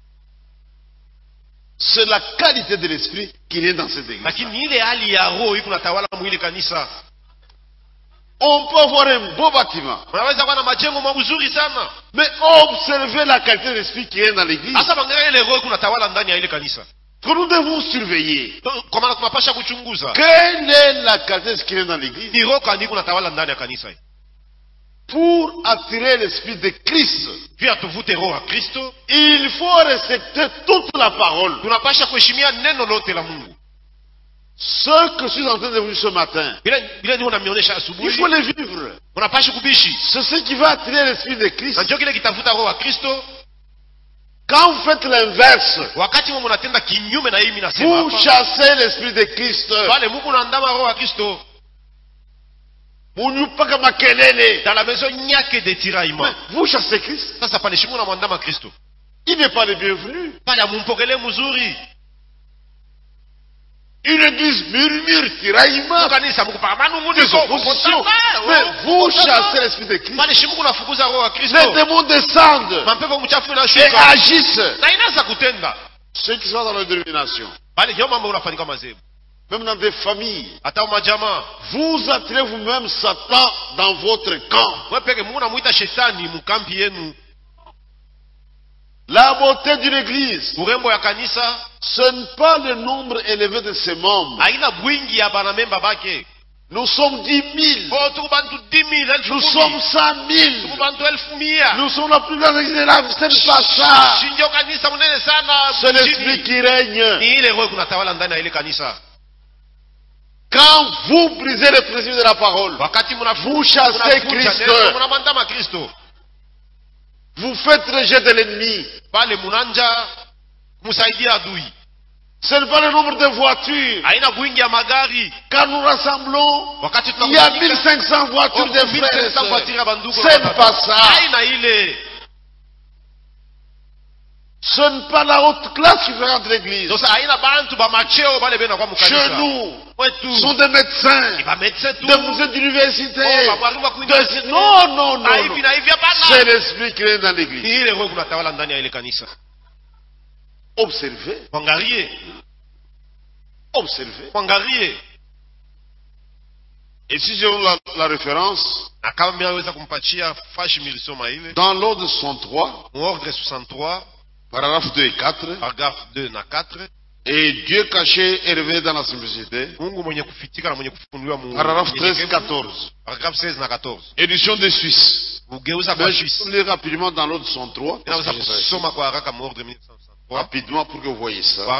C'est la qualité de l'esprit qui est dans cette église. Lakini ile hali ya roho iko natawala mwili kanisa. On peut avoir un beau bâtiment. Unaweza kuwa na majengo mazuri sana. Mais observez la qualité de l'esprit qui est dans l'église. Asa bangalia ile roho iko natawala ndani ya ile kanisa. Que nous devons surveiller. Comment tunapasha kuchunguza? Quelle est la qualité de ce qui est dans l'église? Ni roho kani iko natawala ndani ya kanisa. Pour attirer l'esprit de Christ, pia tuvute roho ya Kristo, il faut respecter toute la parole. Tunapasha kuheshimia neno lote la Mungu. Ce que je suis en train de vous dire ce matin, bila bila niona mionyesha asubuhi, il faut les vivre. Unapasha kubishi. C'est ce qui va attirer l'esprit de Christ. Ndio kile kitafuta roho ya Kristo. Quand vous faites l'inverse, wakati Mungu anatenda kinyume na hii mimi nasema hapa, vous chassez l'esprit de Christ. Wale Mungu anaandama roho ya Kristo. Munyupaka makelele. Dans la maison nyake de tiraillement. Vous chassez Christ. Sasa pale shimu na mwandama Kristo. Il n'est pas le bienvenu. Pale mumpokele mzuri. Une église murmure, tiraillement. Kanisa mkupamanu ngudi opposition. Mais vous chassez l'esprit de Christ. Pale shimu na fukuza roho ya Kristo. Les démons descendent. Mampepo mchafu na shuka. Et agissent. Na inaanza kutenda. Ceux qui sont dans la dénomination. Pale ndio mambo unafanyika mazebu. Même dans des familles. Hata majama. Vous attirez vous-même Satan dans votre camp. Wewe peke Mungu anamuita shetani mkampi yenu. La beauté d'une église, urembo ya kanisa, ce n'est pas le nombre élevé de ses membres. Haina bwingi ya banamemba bake. Nous sommes dix mille. Oh, tu bantu dix mille, nous sommes cent mille. Tu bantu elfu mia. Nous sommes la plus grande église de la vie. Ce n'est pas ça. Shinjo kanisa munene sana. C'est l'esprit qui règne. Ni ile roho kunatawala ndani ya ile kanisa. Quand vous brisez le principe de la parole, vous chassez Christ. Vous faites le jeu de l'ennemi. Ce n'est pas le nombre de voitures. Quand nous rassemblons, il y a mille cinq cents voitures de frères. Ce n'est pas ça. Ce n'est pas la haute classe qui fréquente l'église. Chez nous, ce sont des médecins, des musées d'université. Non, non, non. C'est l'esprit qui est dans l'église. Observez. Observez. Et si j'ai la, la référence, dans l'ordre soixante-trois, paragraphe deux et quatre. Paragraphe deux na quatre. Et Dieu caché est révélé dans la simplicité. Paragraphe treize et quatorze. Paragraphe seize na quatorze. Édition de Suisse. Mais je vais lire rapidement dans l'ordre soixante-trois. Rapidement pour que vous voyez ça.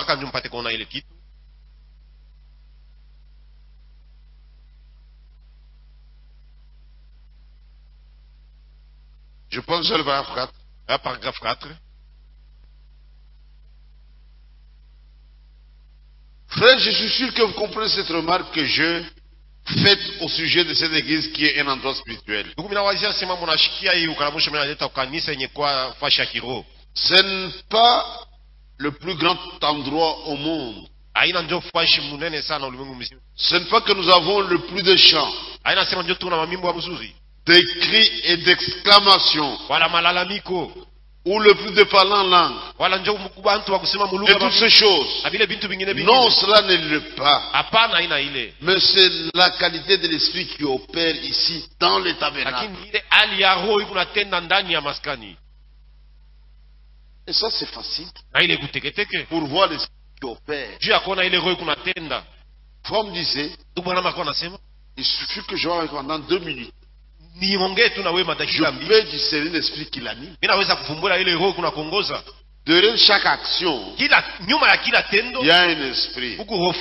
Je pense que c'est le paragraphe quatre. Ah, paragraphe quatre. Frère, je suis sûr que vous comprenez cette remarque que je fais au sujet de cette église qui est un endroit spirituel. Ce n'est pas le plus grand endroit au monde. Ce n'est pas que nous avons le plus de chants, de cris et d'exclamations, ou le plus de parlants en langue, et toutes ces choses. Non, cela n'est le pas. Mais c'est la qualité de l'esprit qui opère ici dans le tabernacle. Et ça c'est facile pour voir l'esprit qui opère. Comme disait, il suffit que je vois pendant deux minutes. Je peux discerner l'esprit qui l'anime. Derrière chaque action, il y a un esprit.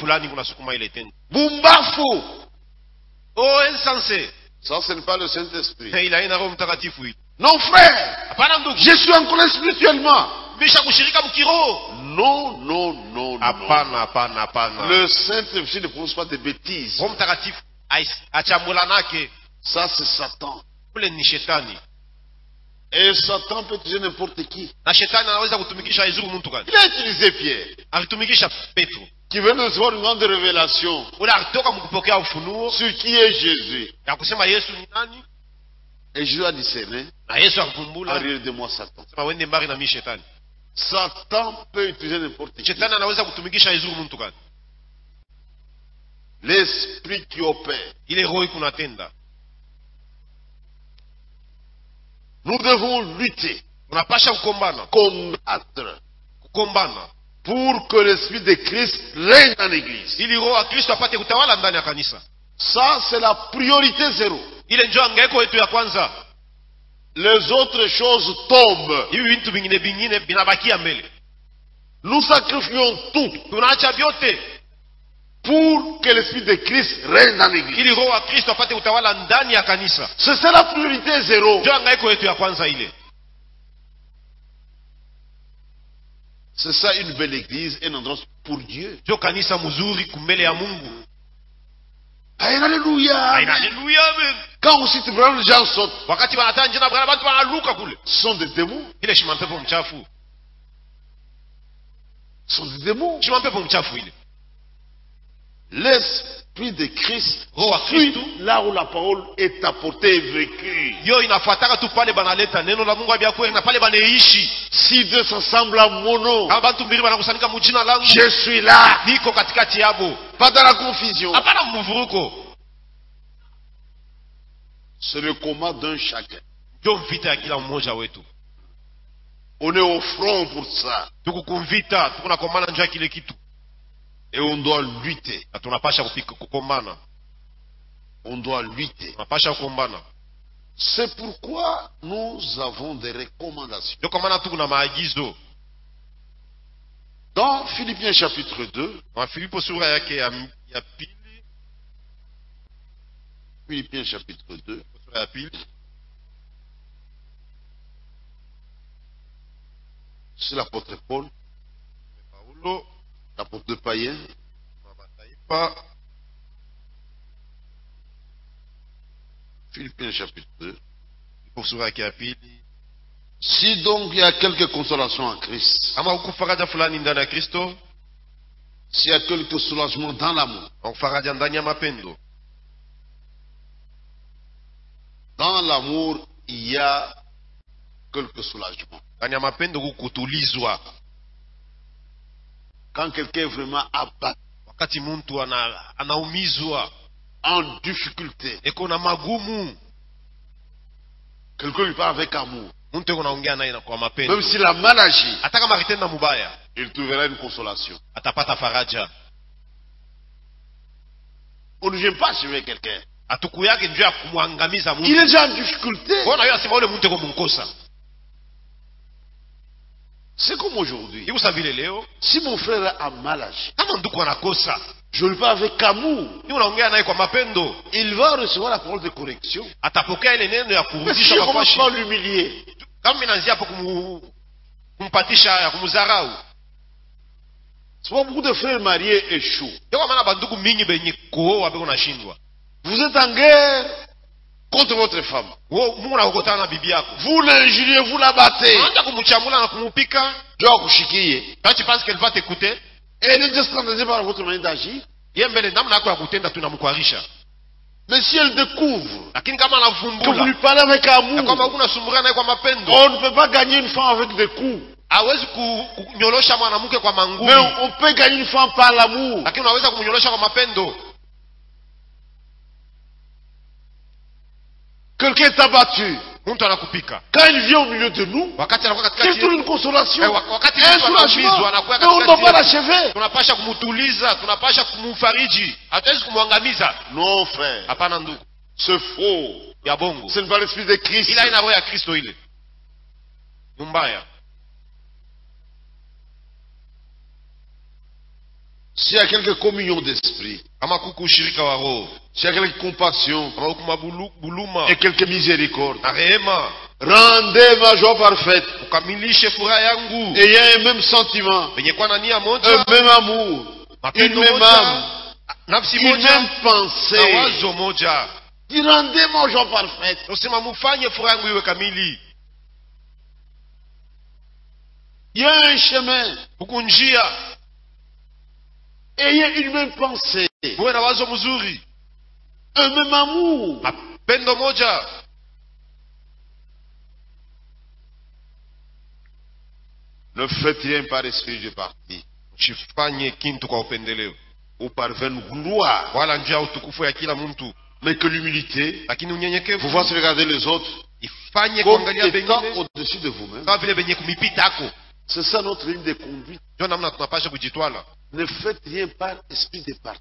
Bumbafo! Oh, insensé! Ça, ce n'est pas le Saint-Esprit. Non, frère! Je suis en colère spirituellement. Non, non, non, non. Le Saint-Esprit ne prononce pas de bêtises. Ça, c'est Satan. Et Satan peut utiliser n'importe qui. Il a utilisé Pierre, qui vient de recevoir une grande révélation sur qui est Jésus. Et Jésus a discerné. Arrière de moi, Satan. Satan peut utiliser n'importe qui. L'esprit qui opère. Nous devons lutter, combattre, pour que l'esprit de Christ règne en l'église. Ça, c'est la priorité zéro. Les autres choses tombent. Nous sacrifions tout pour que l'esprit de Christ règne dans l'église. C'est ça la priorité zéro. C'est ça une belle église, un endroit pour Dieu. Alléluia. Quand aussi tu prends les gens sautent. Ce sont des démons. Ce sont des démons. L'esprit de Christ suit là où la parole est apportée et vécue. Si Dieu s'assemble à mon nom, je suis là. Pas dans la confusion. C'est le combat d'un chacun. On est au front pour ça. Et on doit lutter. On doit lutter. C'est pourquoi nous avons des recommandations. Dans Philippiens chapitre deux, Philippiens chapitre deux, c'est l'apôtre Paul, l'apôtre de païen. Philippiens chapitre deux. Si donc il y a quelque consolation en Christ, s'il y a quelque soulagement dans l'amour, dans l'amour il y a quelque soulagement. Quand quelqu'un est vraiment abattu, en difficulté, quelqu'un lui parle avec amour, même s'il a mal agi, il trouvera une consolation. On ne vient pas suivre quelqu'un. Il est déjà en difficulté. C'est comme aujourd'hui. Si mon frère a mal agi, je le parle avec amour, il va recevoir la parole de correction. Mais si je commence par l'humilier, c'est pas beaucoup de frères mariés échouent. Vous êtes en guerre contre votre femme. Vous l'injuriez, vous la battez. Quand tu penses qu'elle va t'écouter, Et elle est scandalisée par votre manière d'agir. Mais si elle découvre que vous lui parlez avec amour, on ne peut pas gagner une femme avec des coups. Mais on peut gagner une femme par l'amour. Quelqu'un t'a battu. Quand il vient au milieu de nous, c'est toute une consolation, un soulagement, mais on ne doit pas l'achever. Non, frère, c'est faux. Ce n'est pas l'esprit de Christ. S'il y a quelque communion d'esprit, s'il y a quelque compassion et quelque miséricorde, rendez ma joie parfaite. Ayez un même sentiment, un même amour, une même âme, une même pensée. Rendez ma joie parfaite. Il y a un chemin. Ayez une même pensée, un même amour. Ne faites rien par esprit de parti ou par vaine gloire, mais que l'humilité vous fasse regarder les autres comme étant au-dessus de vous-même. C'est ça notre ligne de conduite. Ne faites rien par esprit de parti.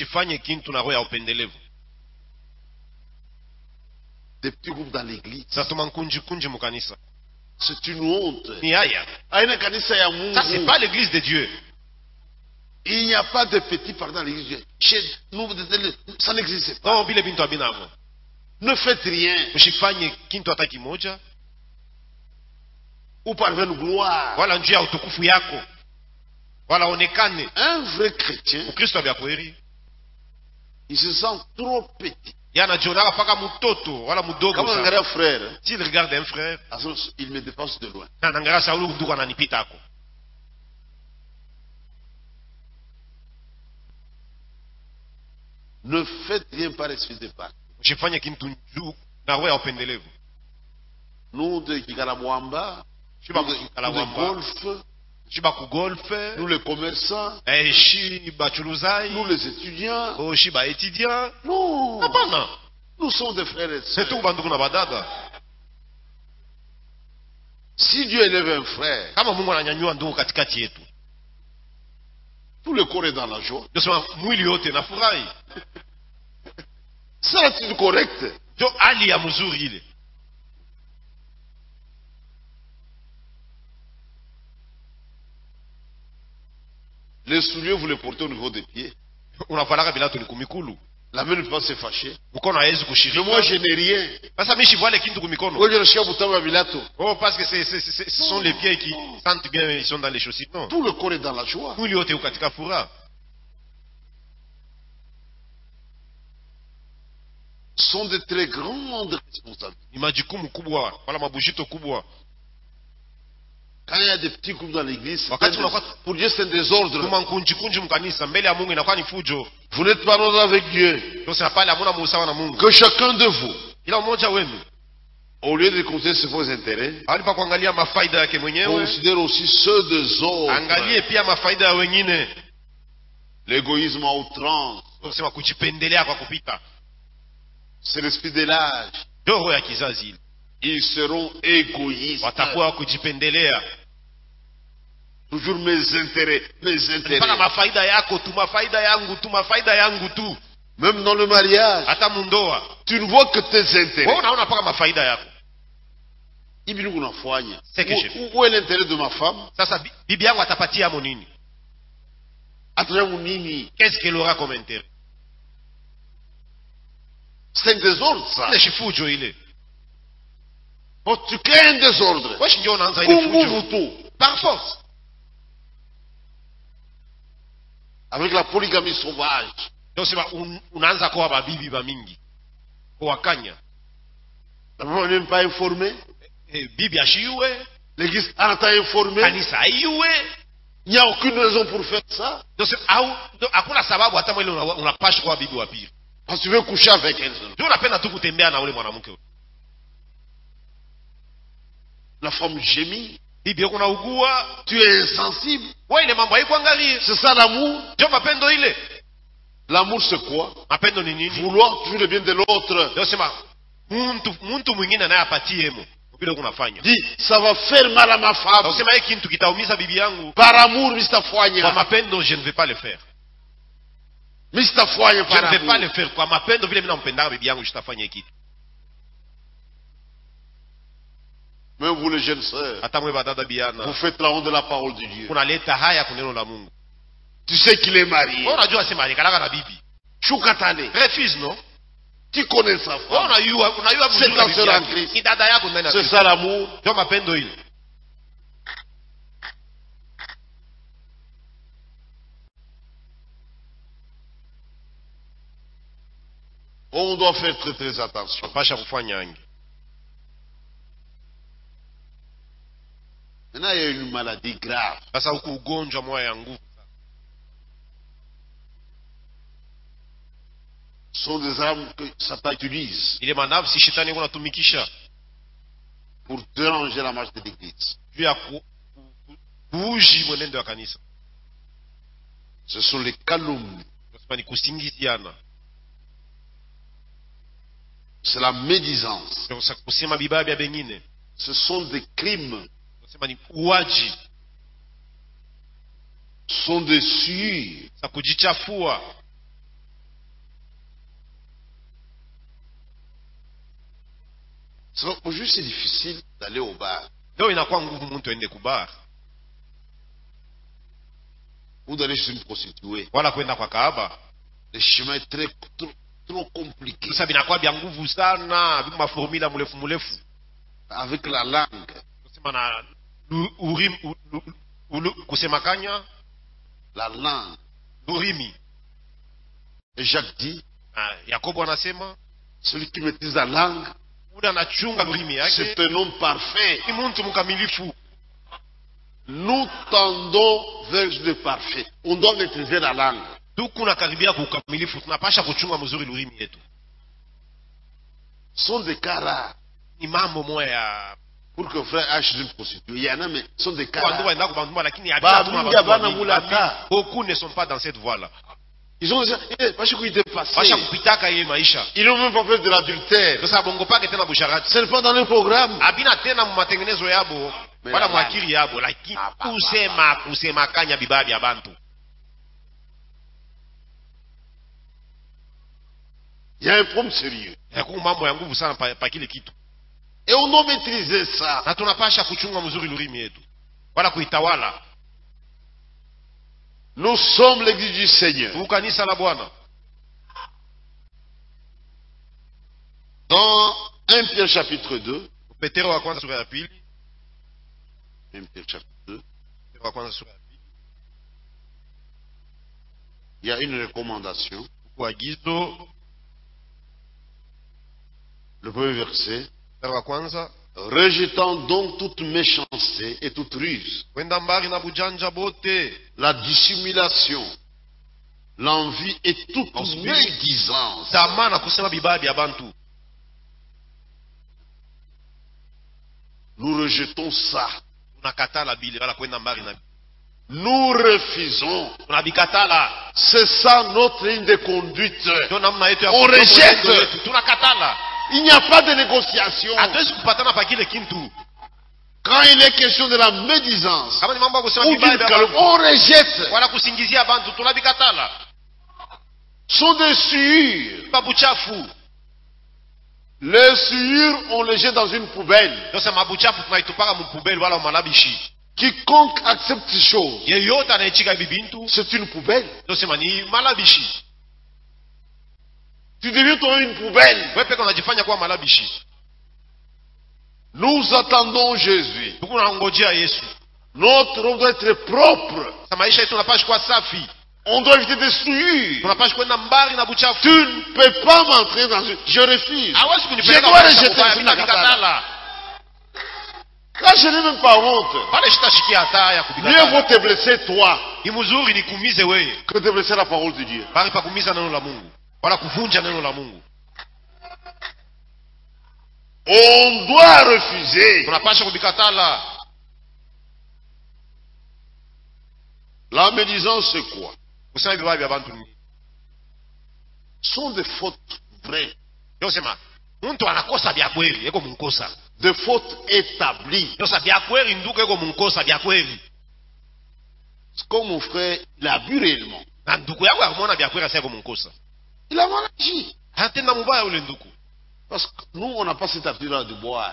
Des petits groupes dans l'église. C'est une honte. Ça, c'est pas l'église de Dieu. Il n'y a pas de petits pardon dans l'église de Dieu. Ça n'existe pas. Ne faites rien. Ou par vaine gloire. Un vrai chrétien, il se sent trop petit. Quand on regarde un frère, s'il regarde un frère, il me dépasse de loin. Ne faites rien par esprit de parti. Nous de Kikalabwamba, nous de golf, nous les commerçants, nous les étudiants, non, nous sommes des frères et sœurs. Si Dieu élève un frère, tout le corps est dans la joie. C'est l'attitude correcte. Les souliers, vous les portez au niveau des pieds. La main ne peut pas se fâcher. Mais moi, je n'ai rien. Oh, parce que c'est, c'est, c'est, ce sont les pieds qui sentent bien, ils sont dans les chaussures. Non. Tout le corps est dans la joie. Ce sont de très grandes responsabilités. Quand il y a des petits groupes dans l'église, pour Dieu c'est un désordre. Vous n'êtes pas en ordre avec Dieu. Que chacun de vous, au lieu de compter sur vos intérêts, considère aussi ceux des autres. L'égoïsme à outrance, c'est l'esprit de l'âge. Ils seront égoïstes. Toujours mes intérêts, mes intérêts. Même dans le mariage, tu ne vois que tes intérêts. Où, où est l'intérêt de ma femme? Qu'est-ce qu'elle aura comme intérêt? C'est un désordre, ça. Oh, tu crées un désordre. Par force. Avec la polygamie sauvage. On n'est même pas informé. L'église en a informé. Il n'y a aucune raison pour faire ça. Donc hakuna sababu hata mwele unapasha kwa bibi wa pili. Parce que tu veux coucher avec elle. Ndio unapenda tu kutembea na ule mwanamke. La femme gémit. Bibi yako unaugua, tu es insensible. Wewe ile mambo haikuangalia. C'est ça l'amour. Ndio mapendo ile. L'amour c'est quoi? Mapendo ni nini? Vouloir toujours le bien de l'autre. Ndio sema mtu mtu mwingine naye apatie mo. Bila kunafanya. Dis, ça va faire mal à ma femme. Ndio sema hiki kitu kitaumiza bibi yangu. Par amour mistafanya. Kwa mapendo je ne vais pas le faire. Mistafanya par amour. Je ne vais pas le faire kwa mapendo vile mimi nampenda bibi yangu sitafanya hiki kitu. Même vous les jeunes sœurs, vous faites la honte de la parole de Dieu. Tu sais qu'il est marié. Choukatane. Refuse, non? Tu connais sa femme. C'est ta sœur en Christ. C'est ça l'amour. On doit faire très très attention. Maintenant, il y a une maladie grave. Ce sont des armes que Satan utilise pour déranger la marche de l'église. Ce sont les calomnies. C'est la médisance. Ce sont des crimes. Ce sont des sueurs. Aujourd'hui, c'est difficile d'aller au bar. Ou d'aller chez une prostituée. Le chemin est très, trop, trop compliqué. Avec la langue. La langue. Et Jacques dit, celui qui maîtrise la langue, c'est un homme parfait. Nous tendons vers le parfait. On doit maîtriser la langue. Ce sont des cas rares. Pour que frère achète une prostituée, il y en a, mais ce sont des cas rares. Beaucoup ne sont pas dans cette voie-là. Ils ont dit, eh, parce qu'il était passé. Ils n'ont même pas fait de l'adultère. Ce n'est pas dans le programme. Mais il y a un problème sérieux. Et on doit maîtriser ça. Nous sommes l'église du Seigneur. Dans un Pierre chapitre deux. un Pierre chapitre deux. Il y a une recommandation. Le premier verset. Rejetant donc toute méchanceté et toute ruse, la dissimulation, l'envie et toute médisance. Nous rejetons ça. Nous refusons. C'est ça notre ligne de conduite. On rejette. Il n'y a pas de négociation. Quand il est question de la médisance, ou d'une calomnie, on rejette. Ce sont des sueurs. Les sueurs, on les jette dans une poubelle. Quiconque accepte ces choses, c'est une poubelle. Tu deviens toi une poubelle. Nous attendons Jésus. Notre robe doit être propre. On doit éviter des souillures. Tu ne peux pas m'entrer dans une... Je refuse. Je dois rejeter. Quand je n'ai même pas honte, mieux vaut te blesser toi que de blesser la parole de Dieu. On doit refuser. La médisance, c'est quoi? Ce sont des fautes vraies. Des fautes établies. C'est comme mon frère, il a bu réellement. Il a mal agi. Parce que nous, on n'a pas cette habitude de boire.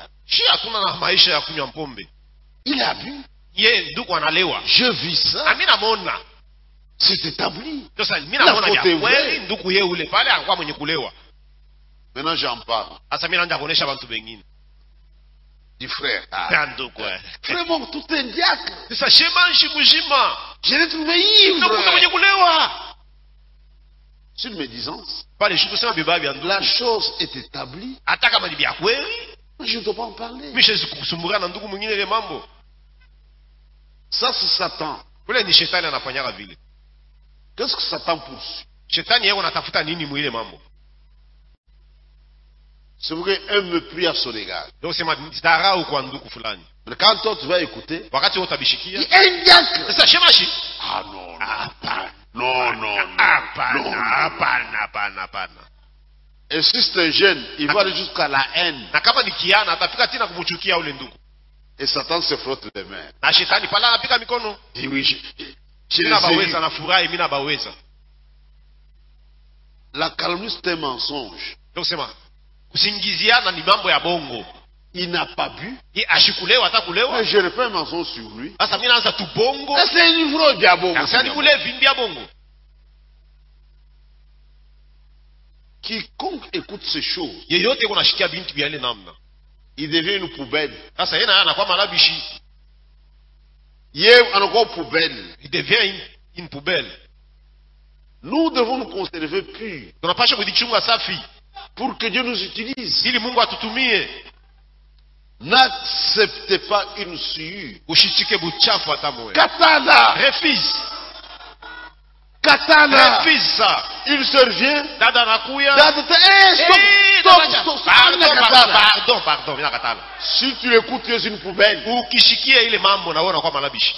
Il a bu. Je vis ça. C'est établi. La faute est vraie. Maintenant, j'en parle. Du frère. Ah. Vraiment, tout est un diacre. Je l'ai trouvé ivre. C'est une médisance. La chose est établie. Je ne dois pas en parler. Ça, c'est Satan. Qu'est-ce que Satan poursuit? C'est vrai qu'un me prie à son égard. Mais quand toi tu vas écouter, il y a un diacre. Ah non, non, non, non, non. Et si c'est un jeune, il va aller jusqu'à la haine. Et Satan se frotte les mains. Et oui, je, je les ai. La calomnie, c'est un mensonge. Il n'a pas bu. Mais je refais un mensonge sur lui. C'est un ivrogne diabongo. Quiconque écoute ces choses, il devient une poubelle. Il devient une poubelle. Nous devons nous conserver purs pour que Dieu nous utilise. N'acceptez pas une souillure. Katana. Refuse. Katana. Refuse ça. Il se revient. Dada nakuya. Dada te... Eh, stop, stop, stop, stop. Pardon, pardon, pardon, pardon. Si tu l'écoutes, tu es une poubelle. Ukishikia ile mambo na wewe unakuwa malabishi.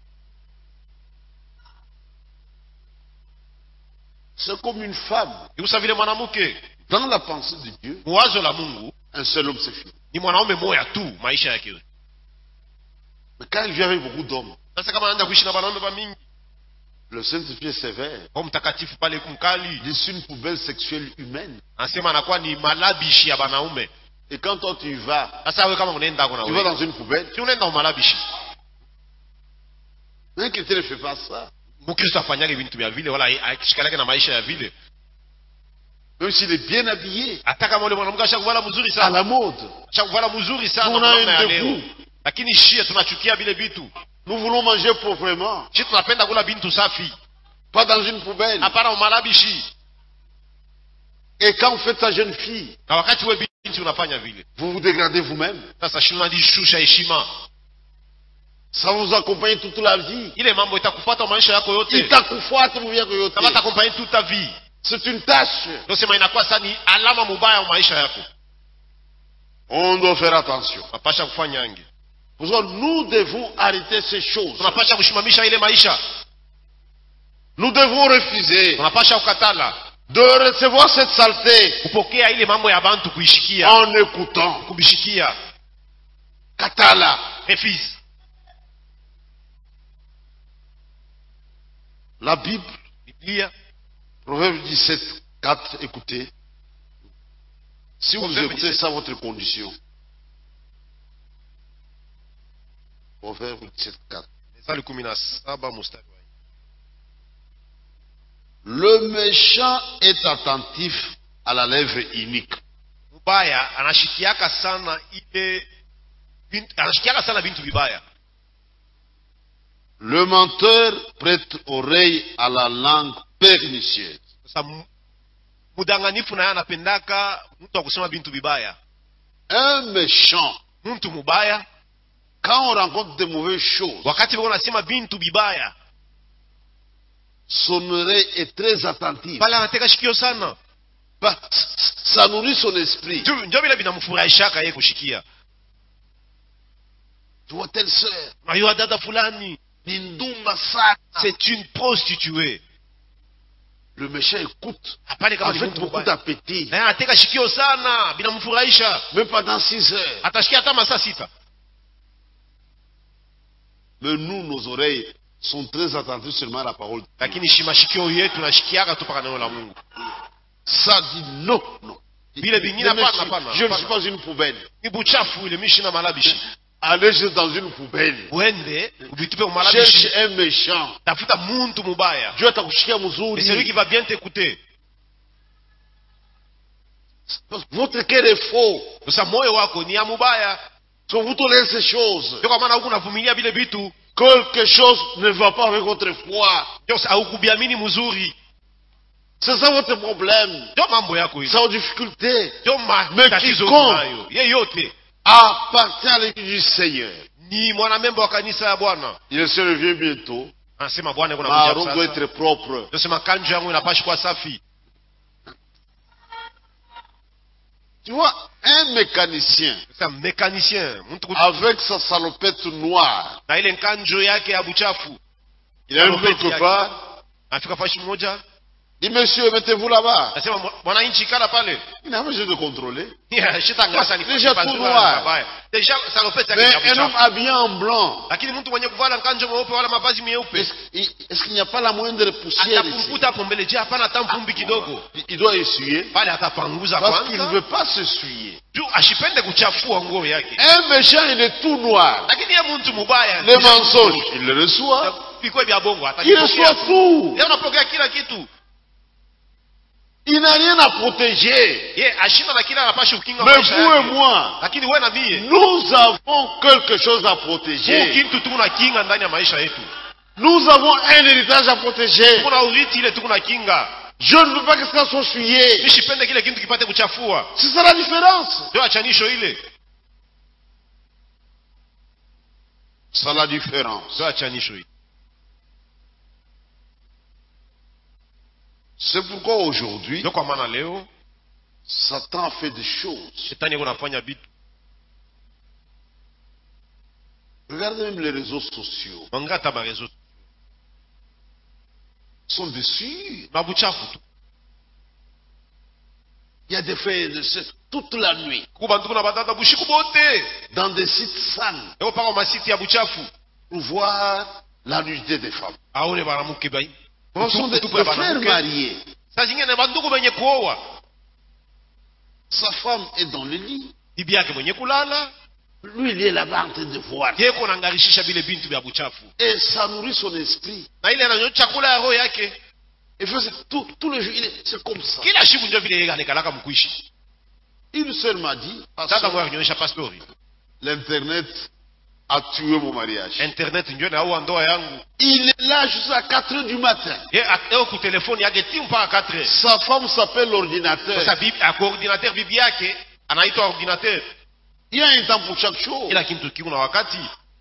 C'est comme une femme. Et vous savez le mwanamke. Dans la pensée de Dieu, mwazo la Mungu, un seul homme c'est fini. Ni mwanaume moya tu maisha yake. Mais quand il vit avec beaucoup d'hommes, sasa kama anaanza kuishi na wanaume ba mingi, le Saint-Esprit est sévère. Roho Mtakatifu pale kumkali. Il est une poubelle sexuelle humaine. Anasema anakuwa ni malabishi ya wanaume. Et quand toi tu y vas, sasa wewe kama unaenda kuna tu vas dans une poubelle. Si unaenda au malabishi. Mais quelqu'un ne fait pas ça. Mkristo afanyage vitu vya vile wala akishikalake na maisha ya vile. Même s'il est bien habillé. Hata kama yule mwanamke ashakuvala mzuri sana. À la mode. Ashakuvala mzuri sana na leo. Lakini shia tunachukia vile vitu. Nous voulons manger proprement. Shia tunapenda kula bintu safi. Pas dans une poubelle. Hapana au malabishi. Et quand vous faites ta jeune fille, na wakati wewe binti unafanya vile, vous vous dégradez vous-même. Sasa shina dishusha heshima. Ça vous accompagne toute la vie. Ile mambo itakufuata maisha yako yote. Itakufuata maisha yako yote. Ça va t'accompagner toute ta vie. C'est une tâche. Ndio sema inakuwa sasa ni alama mbaya ya maisha yako. On doit faire attention. Tunapasha kufanya nge. Pour ça nous devons arrêter ces choses. Tunapasha kushimamisha ile maisha. Nous devons refuser. Tunapasha kukatala de recevoir cette saleté. Kupokea ile mambo ya bantu kuishikia. En écoutant. Kubishikia. Katala. Refuse. La Bible, Biblia, Proverbe dix-sept, quatre, écoutez. Si vous écoutez ça, votre condition. Proverbe dix-sept, quatre. Le méchant est attentif à la lèvre inique. Mubaya anashikiaka sana ile anashikiaka sana bintu vibaya. Le menteur prête oreille à la langue pernicieuse. Mudanganifu na anapendaka mtu akusema bintu vibaya. Un méchant mtu mubaya Quand on rencontre de mauvaises choses, wakati wako nasema bintu bibaya, son oreille est très attentive. pale anateka shikio sana. Bah, ça nourrit son esprit. Tu ndio vile binamfurahishaka yeye kushikia. Tu vois telle sœur, Ayo dada fulani, Bindumba sana. c'est une prostituée. Le méchant écoute Pale kama avec beaucoup d'appétit. Na anateka shikio sana, binamfurahisha. Même pendant six heures. Atashikia hata masaa sita. Mais nous, nos oreilles sont très attentives seulement à la parole. Lakini shimashikio yetu nashikiaka tu paka neno la Mungu. Ça dit non, non. Bile bingine hapana hapana. Je ne suis pas une poubelle. Ni buchafu ile mishina malabishi. Allez juste dans une poubelle. Uende ubitupe malabishi. Cherche un méchant. Tafuta muntu mubaya. Dieu atakushikia mzuri. Mais celui qui va bien t'écouter. Votre cœur est faux. Sasa moyo wako ni ya mubaya. So vous tolérez ces choses. Ndio kwa maana huko unavumilia vile vitu. Quelque chose ne va pas avec votre foi. Ndio haukubiamini mzuri. C'est ça votre problème. Ndio mambo yako hizo. C'est vos difficultés. Ndio Mais matatizo quiconque unayo. Yeyote appartient à l'église du Seigneur. ni mwanamemba wa kanisa ya Bwana. Il se revient bientôt. Anasema Bwana yuko Ma anakuja robe doit sasa. être propre. Ndio sema kanjo yangu inapaswa kuwa safi. Tu vois, un mécanicien Sasa mécanicien, mtu kuti- avec sa salopette noire, na ile kanjo yake ya buchafu. il arrive Salopette quelque yake. part, Afika fashi mmoja, dit monsieur, mettez-vous là-bas. anasema mwananchi kala pale. Il n'a pas besoin de contrôler. Shitangasa ni Déjà kusipa tout zuri noir. mabaya. Deja salopette yake Mais ya un homme buchafu. habillé en blanc, Lakini mtu mwenye kuvala kanjo mweupe wala mavazi meupe, est-ce est-ce qu'il n'y a pas la moindre poussière ici? atapumputa hapo mbele, je hapana hata mvumbi kidogo. Il- Il doit essuyer Pale atapanguza parce qu'il ne kwanza. veut pas s'essuyer. Juu ashipende kuchafua nguo yake. Un méchant, il est tout noir. Lakini ya mtu mubaya, Les mensonges, il le reçoit. Biko vya bongo hata Il reçoit tout. Yeye anapokea kila kitu. Il n'a rien à protéger. Ye ashina na kila anapasha ukinga Mais maisha vous et yake. moi, Lakini wewe na mie, nous avons quelque chose à huu protéger. kitu tukuna kinga ndani ya maisha yetu. Nous avons un héritage à protéger. Tukuna urithi ile tukuna kinga. Je ne veux pas que ça soit souillé. Nishipende kile kitu kipate kuchafua. C'est ça la différence. Ndio achanisho ile. C'est la différence. Ndio achanisho ile. C'est pourquoi aujourd'hui, Ndio kwa maana leo Satan fait des choses. shetani yuko anafanya vitu. Regardez même les réseaux sociaux. Mangata ba rezo. Ils sont dessus. Mabuchafu tu. Il y a des faits de ce- toute la nuit. Kuba ndugu na badada bushiku bote. Dans des sites sales. Leo paka masiti ya buchafu. Pour voir la nudité des femmes. Aone baramuke bai. Ce sont des, des frères mariés. Saa zingine bandugu benye kuoa. Sa femme est dans le lit. Bibi yake mwenye kulala. Lui, il est là-bas en train de voir. Yeko nangarishisha bile bintu vya buchafu. Et ça nourrit son esprit. Na ile ananyo chakula ya roho yake. Et fait, tout, tout le jour, il est- c'est comme ça. Kila siku ndio vile yeye anakalaka mkuishi. Une sœur m'a dit, Sasa Pasteur, mwa kunyonyesha pastori. l'Internet a tué mon mariage. Internet ndio na au ndoa yangu. Il est là jusqu'à quatre heures du matin. Ye ateo ku telefoni yake timu mpaka quatre heures. Sa femme s'appelle l'ordinateur. Sasa bibi a coordinateur bibi yake anaitwa ordinateur. Il y a un temps pour chaque chose. Ila kitu kikuna wakati.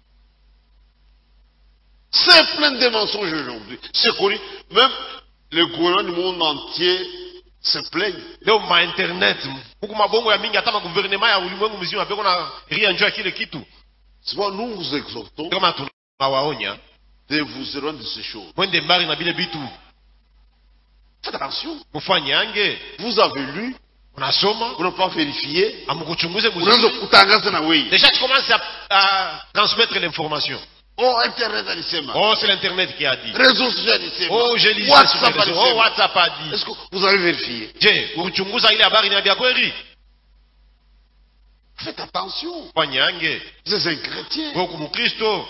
C'est plein de mensonges aujourd'hui. C'est connu. Même les gouvernements du monde entier se plaignent. Leo ma internet huku mabongo ya mingi hata ma gouvernement ya ulimwengu mzima beko na ria njoo kile kitu. C'est pourquoi nous vous exhortons Kama tunawaonya de vous éloigner de ces choses. mwende mbali na bile bitu. Faites attention. Mufanye ange. Vous avez lu, Unasoma, vous n'avez pas vérifié. amukuchunguze Unaweza mzuri. kutangaza na wewe. Déjà tu commences à, à transmettre l'information. Oh, Internet alisema. Oh, c'est l'internet qui a dit. Réseaux sociaux alisema. Oh, je lisais sur WhatsApp les réseaux. Oh, alisema. WhatsApp a dit. Est-ce que vous avez vérifié? Je, ukichunguza ile habari ni ya kweli? Faites attention. Fanye ange. Vous êtes un chrétien. Wewe kumu Kristo.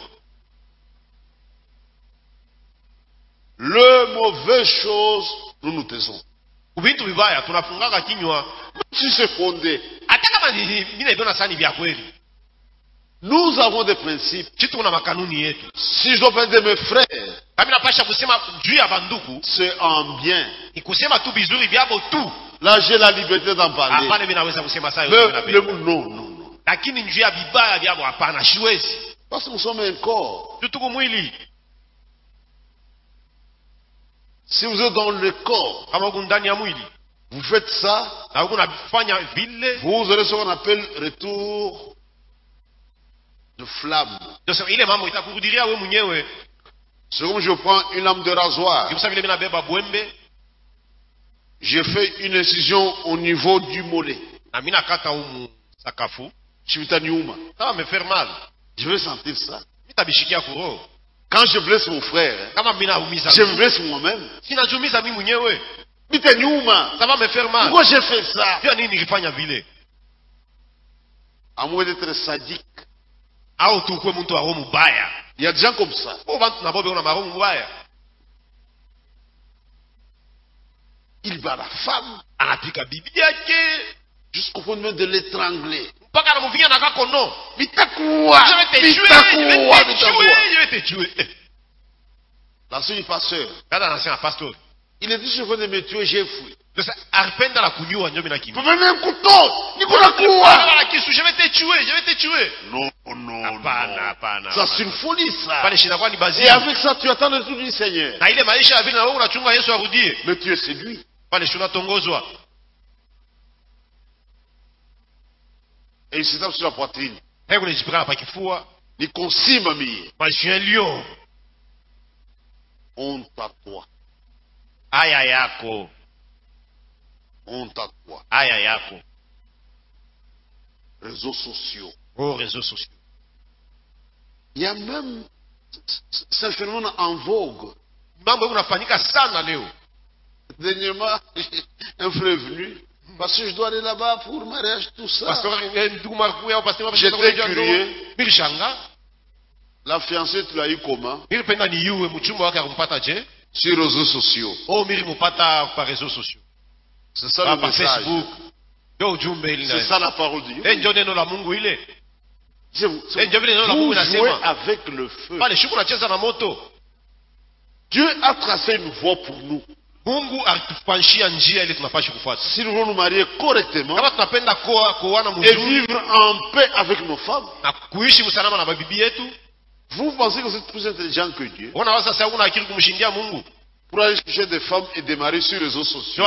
Le mauvais chose, nous nous taisons. Vitu vibaya tunafungaka kinywa. Si c'est fondé. Hata kama ni mimi naona sana vya kweli. Nous avons des principes. Sisi tuna makanuni yetu. Si je dois faire de mes frères, Kama napasha kusema juu ya banduku, c'est en bien. ni kusema tu bizuri vyabo tu. Là, j'ai la liberté d'en parler. Hapana mimi naweza kusema saa Mais yote le napenda. monde, non, non, non. Lakini juu ya vibaya vyabo hapana siwezi. Parce que nous sommes un corps. Si vous êtes dans le corps, vous faites ça, vous aurez ce qu'on appelle retour de flamme. C'est comme je prends une lame de rasoir. J'ai fait une incision au niveau du mollet. Ça va me faire mal. Je vais sentir ça. Quand je blesse mon frère, je me blesse moi-même. Ça va me faire mal. Pourquoi j'ai fait ça? À moins d'être sadique. Il y a des gens comme ça. Il bat la femme jusqu'au point de l'étrangler. Je vais te tuer, je vais te tuer. La suite du pasteur. Il est dit je veux me tuer, j'ai fui. Je même un couteau. Je vais te tuer, je vais te tuer. Non, non, apana, apana, non. Ça c'est une folie ça. Et Et avec ça tu attends le tout du Seigneur. Mais tu es séduit. Et il s'étape sur la poitrine. Il consigne ma mie. Je suis un lion. Honte à toi. Aïe aïe aïe. Honte à toi. Aïe aïe aïe. Réseaux sociaux. Oh, réseaux sociaux. Il y a même ce phénomène en vogue. Dernièrement, un frère est venu. Parce que je dois aller là-bas pour mariage, tout ça. J'étais curieux. La fiancée, tu l'as eu comment? Sur les réseaux sociaux. C'est ça le message. C'est ça la parole de Dieu. Vous jouez avec le feu. Dieu a tracé une voie pour nous. Si nous voulons nous marier correctement et vivre en paix avec nos femmes, vous pensez que vous êtes plus intelligent que Dieu pour aller chercher des femmes et démarrer sur les réseaux sociaux.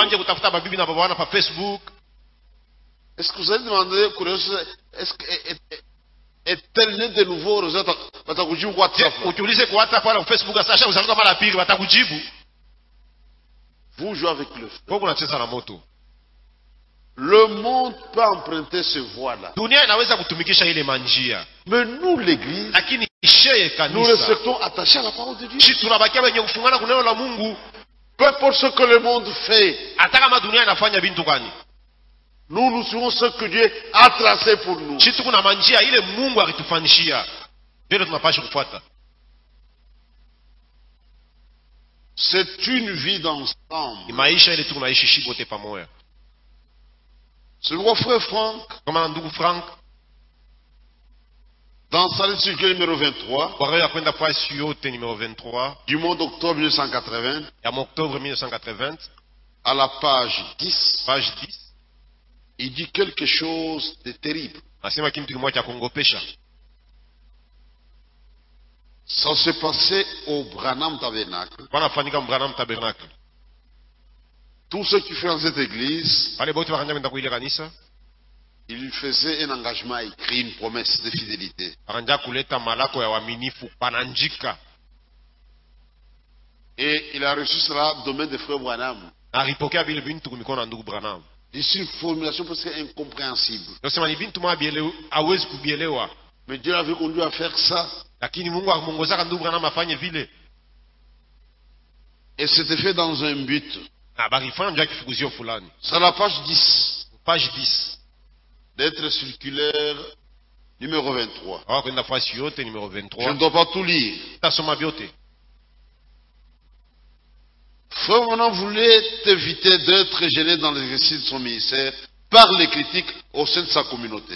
Est-ce que vous allez demander est-ce que est-elle née de nouveau WhatsApp? Vous jouez avec le feu. Le monde peut emprunter ce voie-là. Mais nous, l'Église, nous restons attachés à la parole de Dieu. Peu importe ce que le monde fait, nous nous suivons ce que Dieu a tracé pour nous. C'est une vie d'ensemble. C'est le frère Franck, dans sa lettre circulaire numéro vingt-trois, du mois d'octobre mille neuf cent quatre-vingts, à la page dix, il dit quelque chose de terrible. Ça s'est passé au Branham Tabernacle. Tous ceux qui font cette église, il faisait un engagement écrit, une promesse de fidélité. Et il a reçu cela du domaine de frère Branham. C'est une formulation presque incompréhensible. Mais Dieu avait conduit à faire ça. Et c'était fait dans un but. C'est la page dix. Page dix. Lettre circulaire numéro vingt-trois. Je ne dois pas tout lire. Frère Branham voulait éviter d'être gêné dans l'exercice de son ministère par les critiques au sein de sa communauté.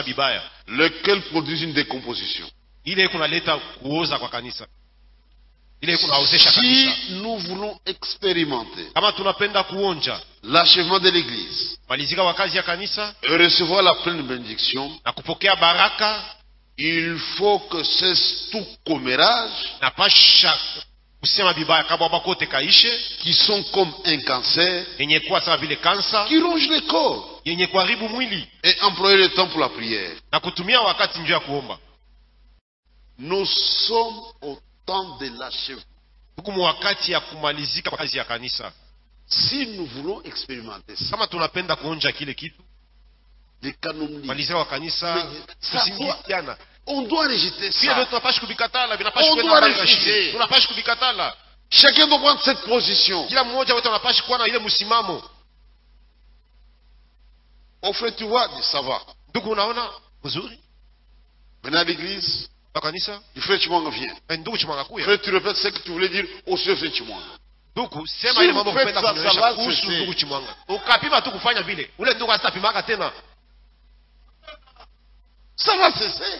Lequel produit une décomposition. Si nous voulons expérimenter l'achèvement de l'église et recevoir la pleine bénédiction, il faut que c'est tout commérage qui sont comme un cancer qui ronge le corps et employer le temps pour la prière. Nous sommes au temps de l'achèvement. Si nous voulons expérimenter ça, les calomnies, ça doit, on doit rejeter ça. On doit refuser. Chacun doit prendre cette position. Au fait, tu vois, ça va. Venez à l'église. Du frère Chimwanga vient. Frère, tu répètes ce que tu voulais dire au frère Chimwanga. Si vous faites ça, ça va cesser. Ça va cesser.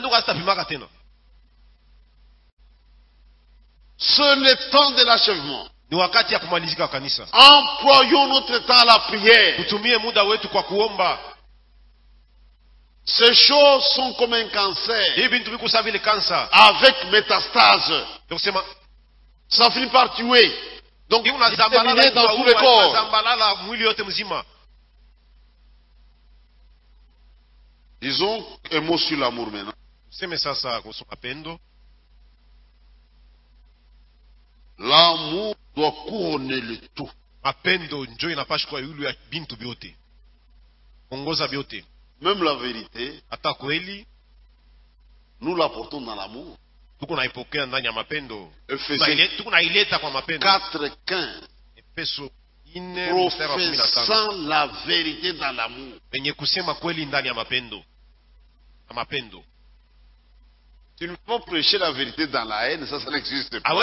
C'est le temps de l'achèvement. Employons notre temps à la prière. Ces choses sont comme un cancer avec métastase. Ça finit par tuer. Donc, il est terminé dans tout le corps. Disons un mot sur l'amour maintenant. L'amour doit couronner le tout. Même la vérité, nous l'apportons dans l'amour. Ephésiens quatre quinze. Professant la vérité dans l'amour. Tu ne peux pas prêcher la vérité dans la haine, ça, ça n'existe pas.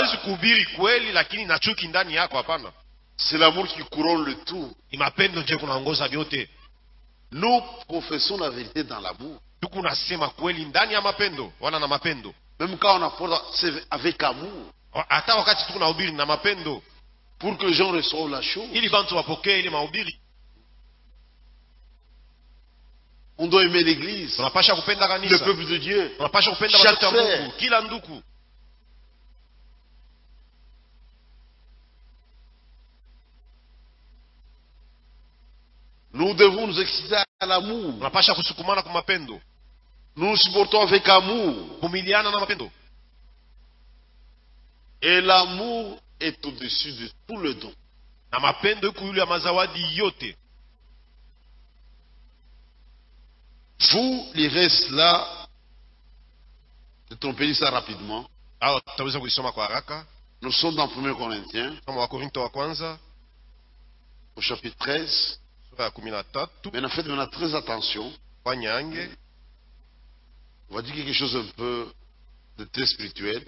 C'est l'amour qui couronne le tout. Nous professons la vérité dans l'amour. Même quand on apporte, c'est avec amour. Pour que les gens reçoivent la chose. On doit aimer l'église, le peuple de Dieu, chaque frère. Nous devons nous exciter à l'amour. Nous nous supportons avec amour. Et l'amour est au-dessus de tout le don. Vous lirez cela, de trompez ça rapidement. Nous sommes dans premier Corinthiens, au chapitre treize. Maintenant, faites maintenant très attention. On va dire quelque chose un peu de très spirituel.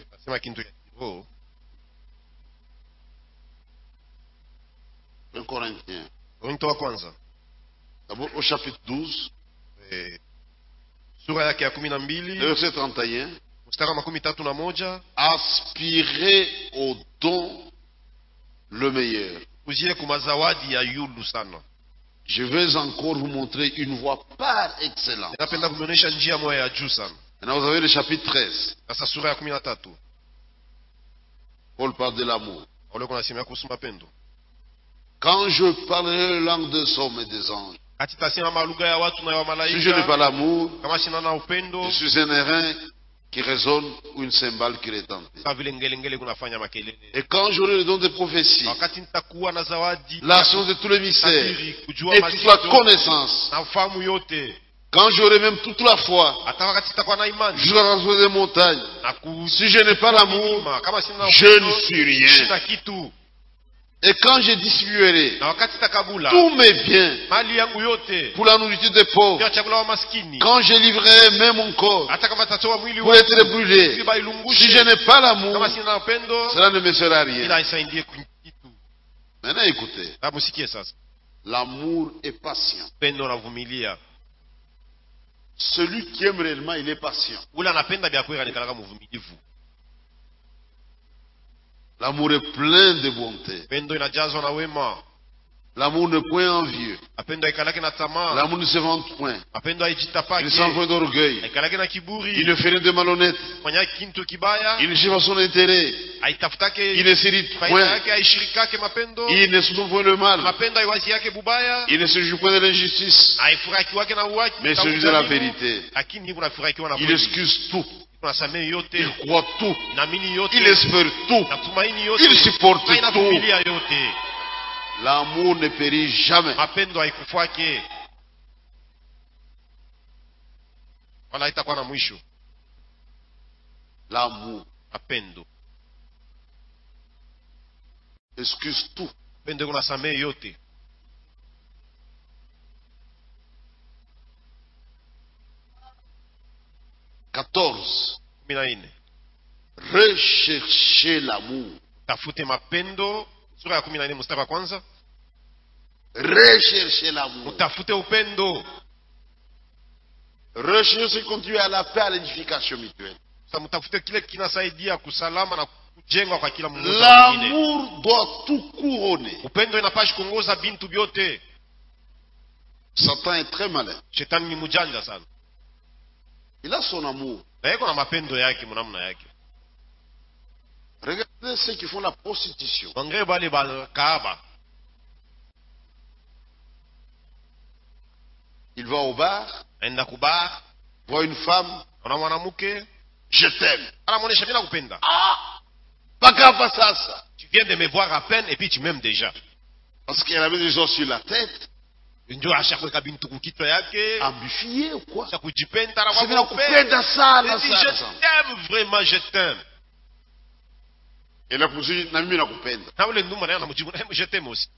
un Corinthiens. D'abord au chapitre douze. Verset trente et un. Aspirez au don le meilleur. Je vais encore vous montrer une voie par excellence. Maintenant vous avez le chapitre treize. Paul parle de l'amour. Quand je parlerai la langue des hommes et des anges, si je n'ai pas l'amour, je suis un airain qui résonne ou une cymbale qui retentit. Et quand j'aurai le don de prophétie, la science de tous les mystères et toute la connaissance, quand j'aurai même toute la foi, jusqu'à la raison des montagnes, si je n'ai pas l'amour, je ne suis rien. Et quand je distribuerai tous mes biens pour la nourriture des pauvres, quand je livrerai même mon corps pour être brûlé, si je n'ai pas l'amour, cela ne me sera rien. Maintenant écoutez, l'amour est patient. Celui qui aime réellement, il est patient. L'amour est plein de bonté. Pendo inajazwa na wema. L'amour ne point envieux. Apendo haikalaki na tamaa. L'amour ne se vante point. Apendo haijitapaki. Il ne s'en point d'orgueil. Haikalaki na kiburi. Il ne fait rien de malhonnête. Fanya kintu kibaya. Il ne cherche pas son intérêt. Haitafutake. Il ne s'irrite faida point. yake haishirikake mapendo. Il ne souffre point le mal. Mapendo haiwazi yake bubaya. Il ne se joue point de l'injustice. Haifurahikiwake na uwaki. Mais se joue de la vérité. Lakini hivi unafurahikiwa na Il kweli. excuse tout. Unasamehe yote. Il croit tout. Naamini yote. Il espère tout. Natumaini yote. Il supporte Na inavumilia tout. yote. L'amour ne périt jamais. Mapendo haikufwake. Wala haitakuwa na mwisho. L'amour Mapendo. excuse tout. Mapendo kunasamehe yote. quatorze. kumi na nne. Recherchez l'amour. Tafute mapendo. Sura ya kumi na nne mstari wa kwanza. Recherchez l'amour. Utafute upendo. Recherchez ce qui conduit à la paix, à l'édification mutuelle. Mtafute kile kinasaidia kusalama na kujengwa kwa kila mmoja. L'amour doit tout couronner. Upendo inapaswa kuongoza bintu vyote. Satan est très malin. Shetani ni mjanja sana. Il a son amour. Na yeye kuna mapendo yake mnamna yake. Regardez ceux qui font la prostitution. Wangere bale bale kaaba. Il va au bar, Enda kubar, voit une femme, ona mwanamke, je t'aime. anamuonesha mimi nakupenda. Ah! Pas pas ça, ça. Tu viens de me voir à peine et puis tu m'aimes déjà. Parce qu'elle avait des os sur la tête. Ndio ashakweka bintu kukichwa yake. Ambifié ou quoi? Cha kujipenda na C'est bien kupenda sana Je sana. t'aime vraiment, je t'aime. Et la poursuite, na mimi nakupenda. Na ule nduma naye anamjibu naye je t'aime aussi.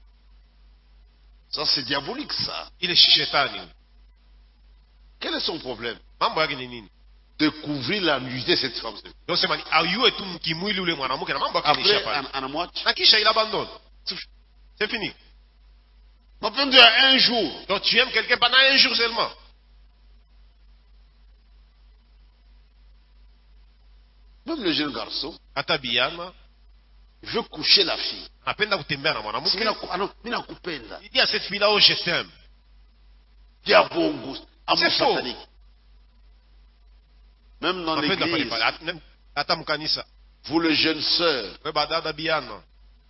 Ça c'est diabolique ça. Ile shetani. Quel est son problème? Mambo yake ni nini? Découvrir la nudité de cette femme. Ndio sema ni ayue tu mkimwili ule mwanamke na mambo yake ni Après, shapani. anamwacha. Na kisha il abandonne. C'est fini. Mapendo ya un jour. Donc tu aimes quelqu'un pendant un jour seulement. Même le jeune garçon, Atabiana, il veut coucher la fille. apenda kutembea na mwanamke. Mimi nakupenda. Il dit à cette fille-là, oh je t'aime. Diabongo, amour C'est faux. satanique. Même dans Apenda pale l'église, pale. At- nem- Hata mkanisa. vous les jeunes sœurs, Wewe badada biana.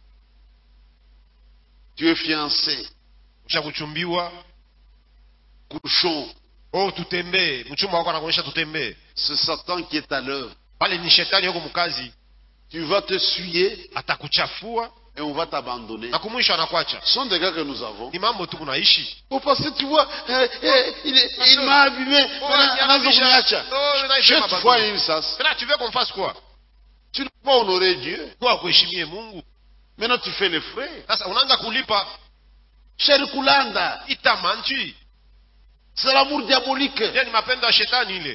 tu es fiancé, Ushakuchumbiwa. couchons. Oh tutembee. Mchumba wako anakuonyesha tutembee. C'est Satan qui est à l'œuvre. Pale ni shetani yuko mkazi. Tu vas te suyer Atakuchafua et on va t'abandonner. na kumwisho anakuacha. Ce sont des gars que nous avons. Ni mambo tu kunaishi. Oh, parce que tu vois, eh, eh, il, est- il m'a abîmé. Oh, Anaanza kuniacha. Oh, unaisha Chaque mabadu. fois, il sas. Tena tu veux qu'on fasse quoi? Tu ne peux pas honorer Dieu. Kwa kuheshimie Mungu. Maintenant, tu fais les frais. Sasa unaanza kulipa Cher Kulanda, itamanchi. c'est l'amour diabolique. Yeye ni mapendo ya shetani ile.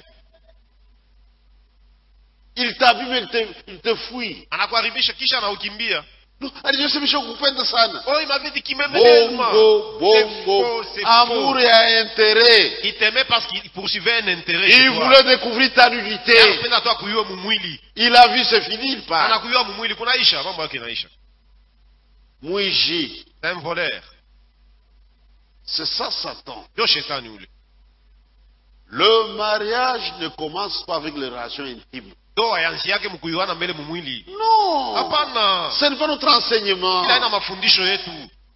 Il t'abîme, il te, il te fouille. Anakuharibisha kisha anaukimbia. Non, alivyosema kupenda sana. Oh, il m'avait dit qu'il m'aimait tellement. Bongo, C'est bongo. faux, c'est Amour faux. et intérêt. Il t'aimait parce qu'il poursuivait un intérêt. Il chez toi. voulait découvrir ta nudité. Anapenda tu akuyua mumwili. Il a vu, c'est fini, il part. Anakuyua mumwili kunaisha, mambo yake inaisha. Mouiji. C'est un voleur. C'est ça, Satan. Ndio shetani ule. Le mariage ne commence pas avec les relations intimes. Ndoa yanzi yake mkuyuana mbele mumwili. Non. Hapana. Ce n'est pas notre enseignement. Ila ina mafundisho yetu.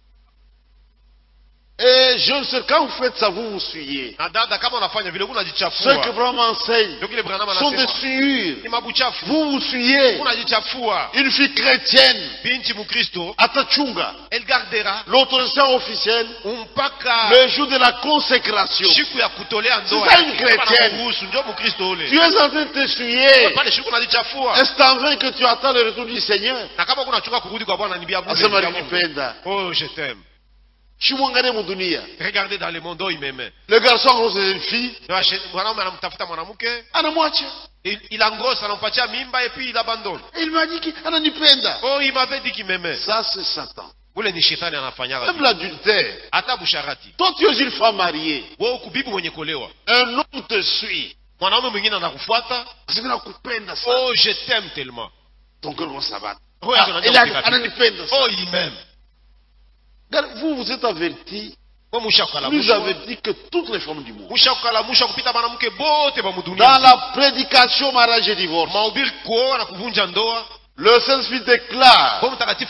Et je ne sais, quand vous faites ça, vous vous suyez. Na dada kama unafanya vile Ce que unajichafua. Abraham enseigne Ndio kile Branham sont des anasema. souillures. Ni mabuchafu. Vous vous suyez. Unajichafua. Une fille chrétienne, Binti mkristo atachunga. elle gardera L'autorisation officielle, mpaka le jour de la consécration. siku ya kutolea ndoa. C'est ça une chrétienne. Kuhusu ndio mkristo ule. Tu es en train de te souiller. Pale siku unajichafua. Est-ce en vain que tu attends le retour du Seigneur? Na kama kuna chunga kurudi kwa Bwana ni bia bure. Asema nikipenda. Oh, je t'aime. Shimwangalie mudunia. Regardez dans le monde, oh, il m'aimait. Le garçon engrosse une fille, Mwanaume anamtafuta mwanamke, anamwacha. il, il engrosse, anampatia mimba et puis il abandonne. Il m'a dit qu'ananipenda. Oh, il m'avait dit qu'il m'aimait. Ça c'est Satan. Ule ni shetani anafanyaga. Même l'adultère. Hata busharati. Toi tu es une femme mariée. Wewe kubibi mwenye kuolewa. Un homme te suit. Mwanaume mwingine anakufuata. Parce que nakupenda ça. Oh, je t'aime tellement. Ton cœur va s'abattre. Il a ananipenda. Oh, il m'aime. Vous, vous êtes avertis. Nous avertis que toutes les femmes du monde. Dans la prédication mariage et divorce, le Saint-Esprit déclare: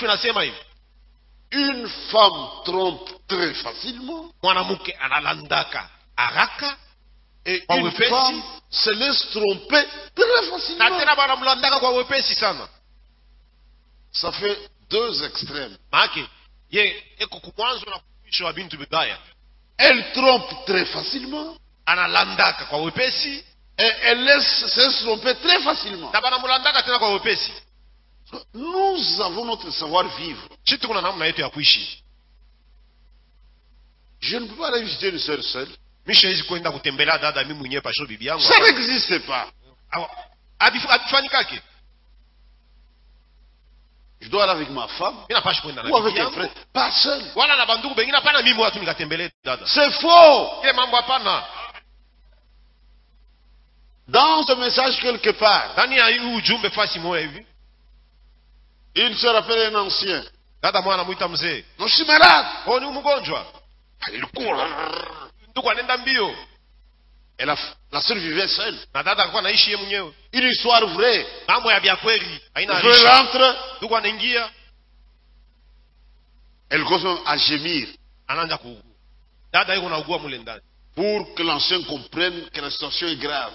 une femme trompe très facilement. Et une femme se laisse tromper très facilement. Ça fait deux extrêmes. Elle trompe très facilement. Et elle laisse se tromper très facilement. Nous avons notre savoir-vivre. Je ne peux pas aller visiter une sœur seule. Ça n'existe pas. Je dois aller avec ma femme ou avec un frère. Pas seul. C'est faux. Dans ce message quelque part, il se rappelle un ancien. Non, je suis malade. Il court. Et la, la sœur vivait seule. Une histoire vraie. Je rentre. Elle commence à gémir. Pour que l'ancien comprenne que la situation est grave.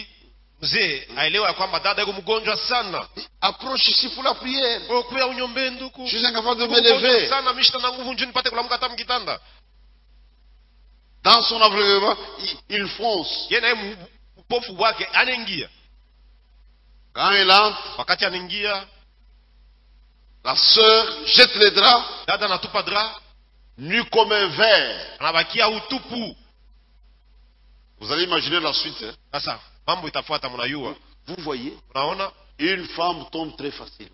Approche ici pour la prière. Je suis incapable de me lever. Dans son aveuglement, il fonce. Quand il entre, la sœur jette les draps, nu comme un verre. Vous allez imaginer la suite. Hein? Vous voyez, une femme tombe très facilement.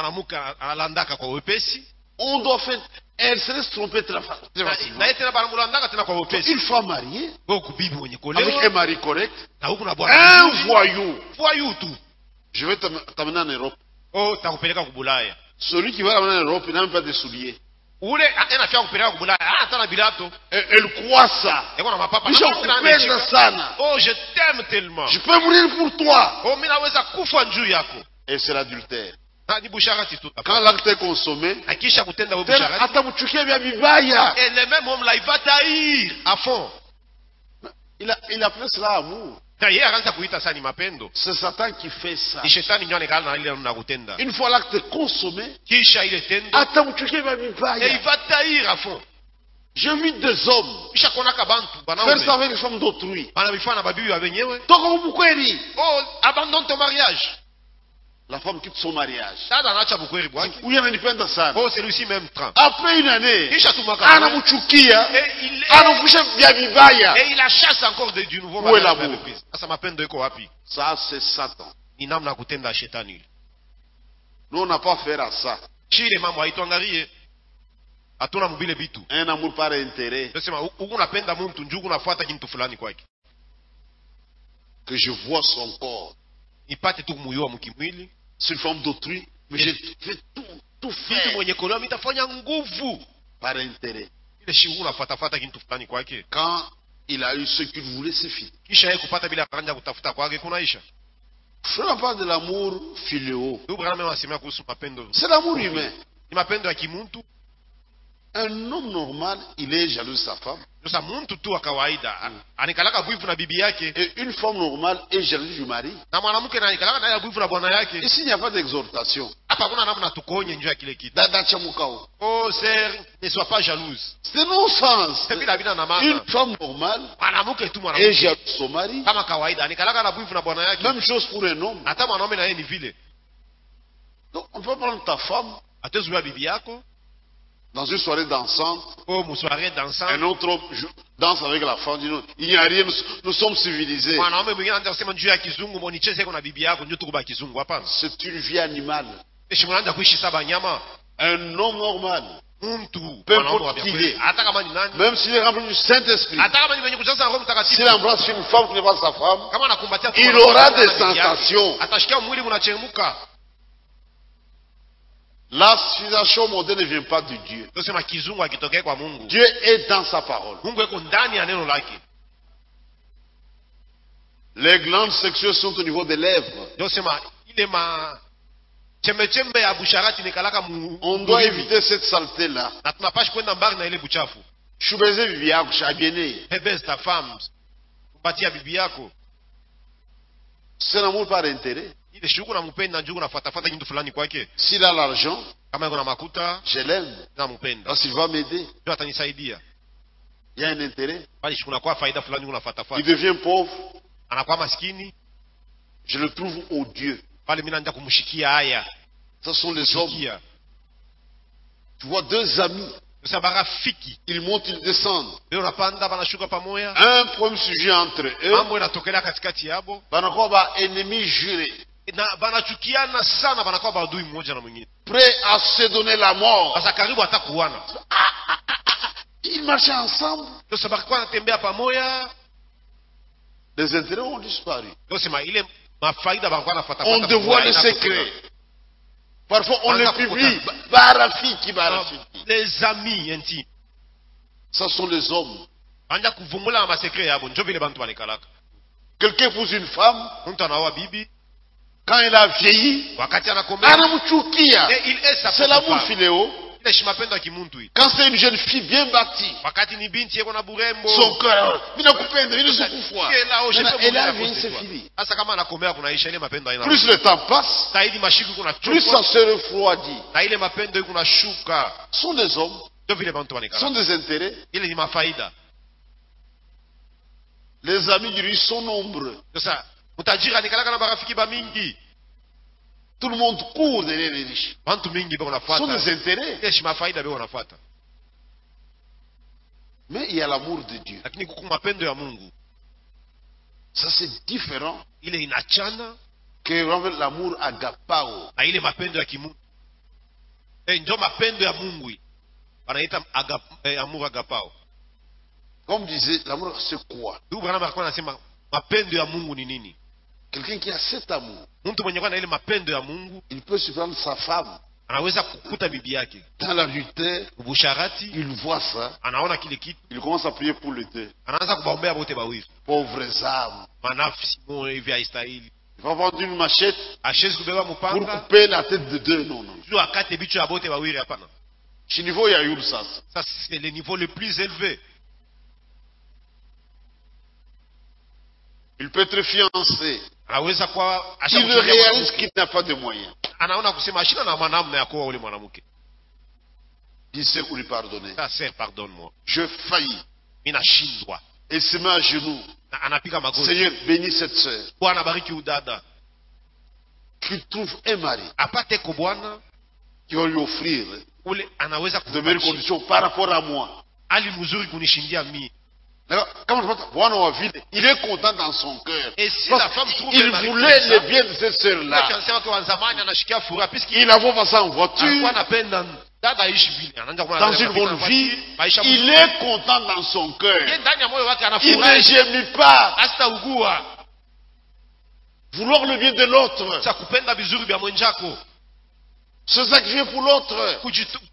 On doit faire. Elle se laisse tromper très facilement. Une femme mariée, avec un mari correct, un voyou. Je vais t'amener en Europe. Celui qui va l'amener en Europe, il n'a même pas de souliers. Elle croit ça. Oh, je t'aime tellement. Je peux mourir pour toi. Et c'est l'adultère. Quand l'acte est consommé, et le même homme là, il va taïr à fond. Il a, il appelle cela amour. C'est Satan qui fait ça. Une fois l'acte est consommé, et il va taïr à fond. J'ai vu des hommes faire ça avec les femmes d'autrui. Oh, abandonne ton mariage. La femme quitte son mariage. Oh, celui-ci même trempe. Après une année, et il la chasse encore de, du nouveau mariage. Ça, c'est Satan. Nous, on n'a pas affaire à ça. Un amour par intérêt. Que je vois son corps. C'est une femme d'autrui, mais j'ai fait tout, tout faire par intérêt. Quand il a eu ce qu'il voulait, c'est fini. Ce n'est pas de l'amour filial. C'est l'amour humain. Un homme normal, il est jaloux de sa femme. Et une femme normale est jalouse du mari. Et s'il n'y a pas d'exhortation, oh, sœur, ne sois pas jalouse. C'est non-sens. Une femme normale est jalouse de son mari. Même chose pour un homme. Donc, on peut prendre ta femme dans une soirée dansante, oh, une soirée dansante, un autre homme danse avec la femme, dit non, il n'y a rien, nous, nous sommes civilisés. C'est une vie animale. Un homme normal, peu importe qui il est, même s'il est rempli du Saint-Esprit, s'il embrasse une femme qui n'est pas sa femme, il aura des sensations. La civilisation moderne ne vient pas de Dieu. Dieu est dans sa parole. Les glandes sexuelles sont au niveau des lèvres. On doit éviter cette saleté-là. Choubeze bibi yako, chabiene. C'est l'amour par intérêt. S'il a l'argent, je l'aime. Parce qu'il va m'aider. Il y a un intérêt. Il devient pauvre. Je le trouve odieux. Ce sont les hommes. Tu vois deux amis. Ils montent, ils descendent. Un problème sujet entre eux. Banakoba ennemi juré. Prêt à se donner la mort. Ah, ah, ah, ah. Ils marchaient ensemble. Les intérêts ont disparu. On dévoile les secrets. Parfois on les publie. Barafiki, barafiki. Les amis intimes. Ce sont les hommes. Quelqu'un épouse une femme. Quand elle a vieilli, c'est l'amour filéo. Quand c'est une jeune fille bien bâtie, son cœur, elle a vieilli, c'est fini. Plus le temps passe, plus ça se refroidit. Ce sont des hommes, ce sont des intérêts. Les amis du riche sont nombreux. Tout le monde court derrière les riches. Ce sont des intérêts. Mais il y a l'amour de Dieu. Ça c'est différent que l'amour agapao. Comme disait, l'amour c'est quoi? Quelqu'un qui a cet amour, il peut surprendre sa femme dans l'adultère, il voit ça, il commence à prier pour le deux. Pauvres âmes. Il va vendre une machette pour couper la tête de deux. Non, non. Chez niveau, il y a eu ça. Ça, c'est le niveau le plus élevé. Il peut être fiancé. Il réalise qu'il n'a pas de moyens. Il sait où lui pardonner. Pardonne-moi. Je faillis. Et se met à genoux. Seigneur, bénis cette sœur. Qu'il trouve un mari qui va lui offrir de meilleures conditions par rapport à moi. Il est content dans son cœur. Et si la femme trouve il voulait le bien de cette sœur-là. Il la voit passer en voiture. Dans une bonne vie. Il est content dans son cœur. Il ne gémit pas. Vouloir le bien de l'autre. Se sacrifier pour l'autre.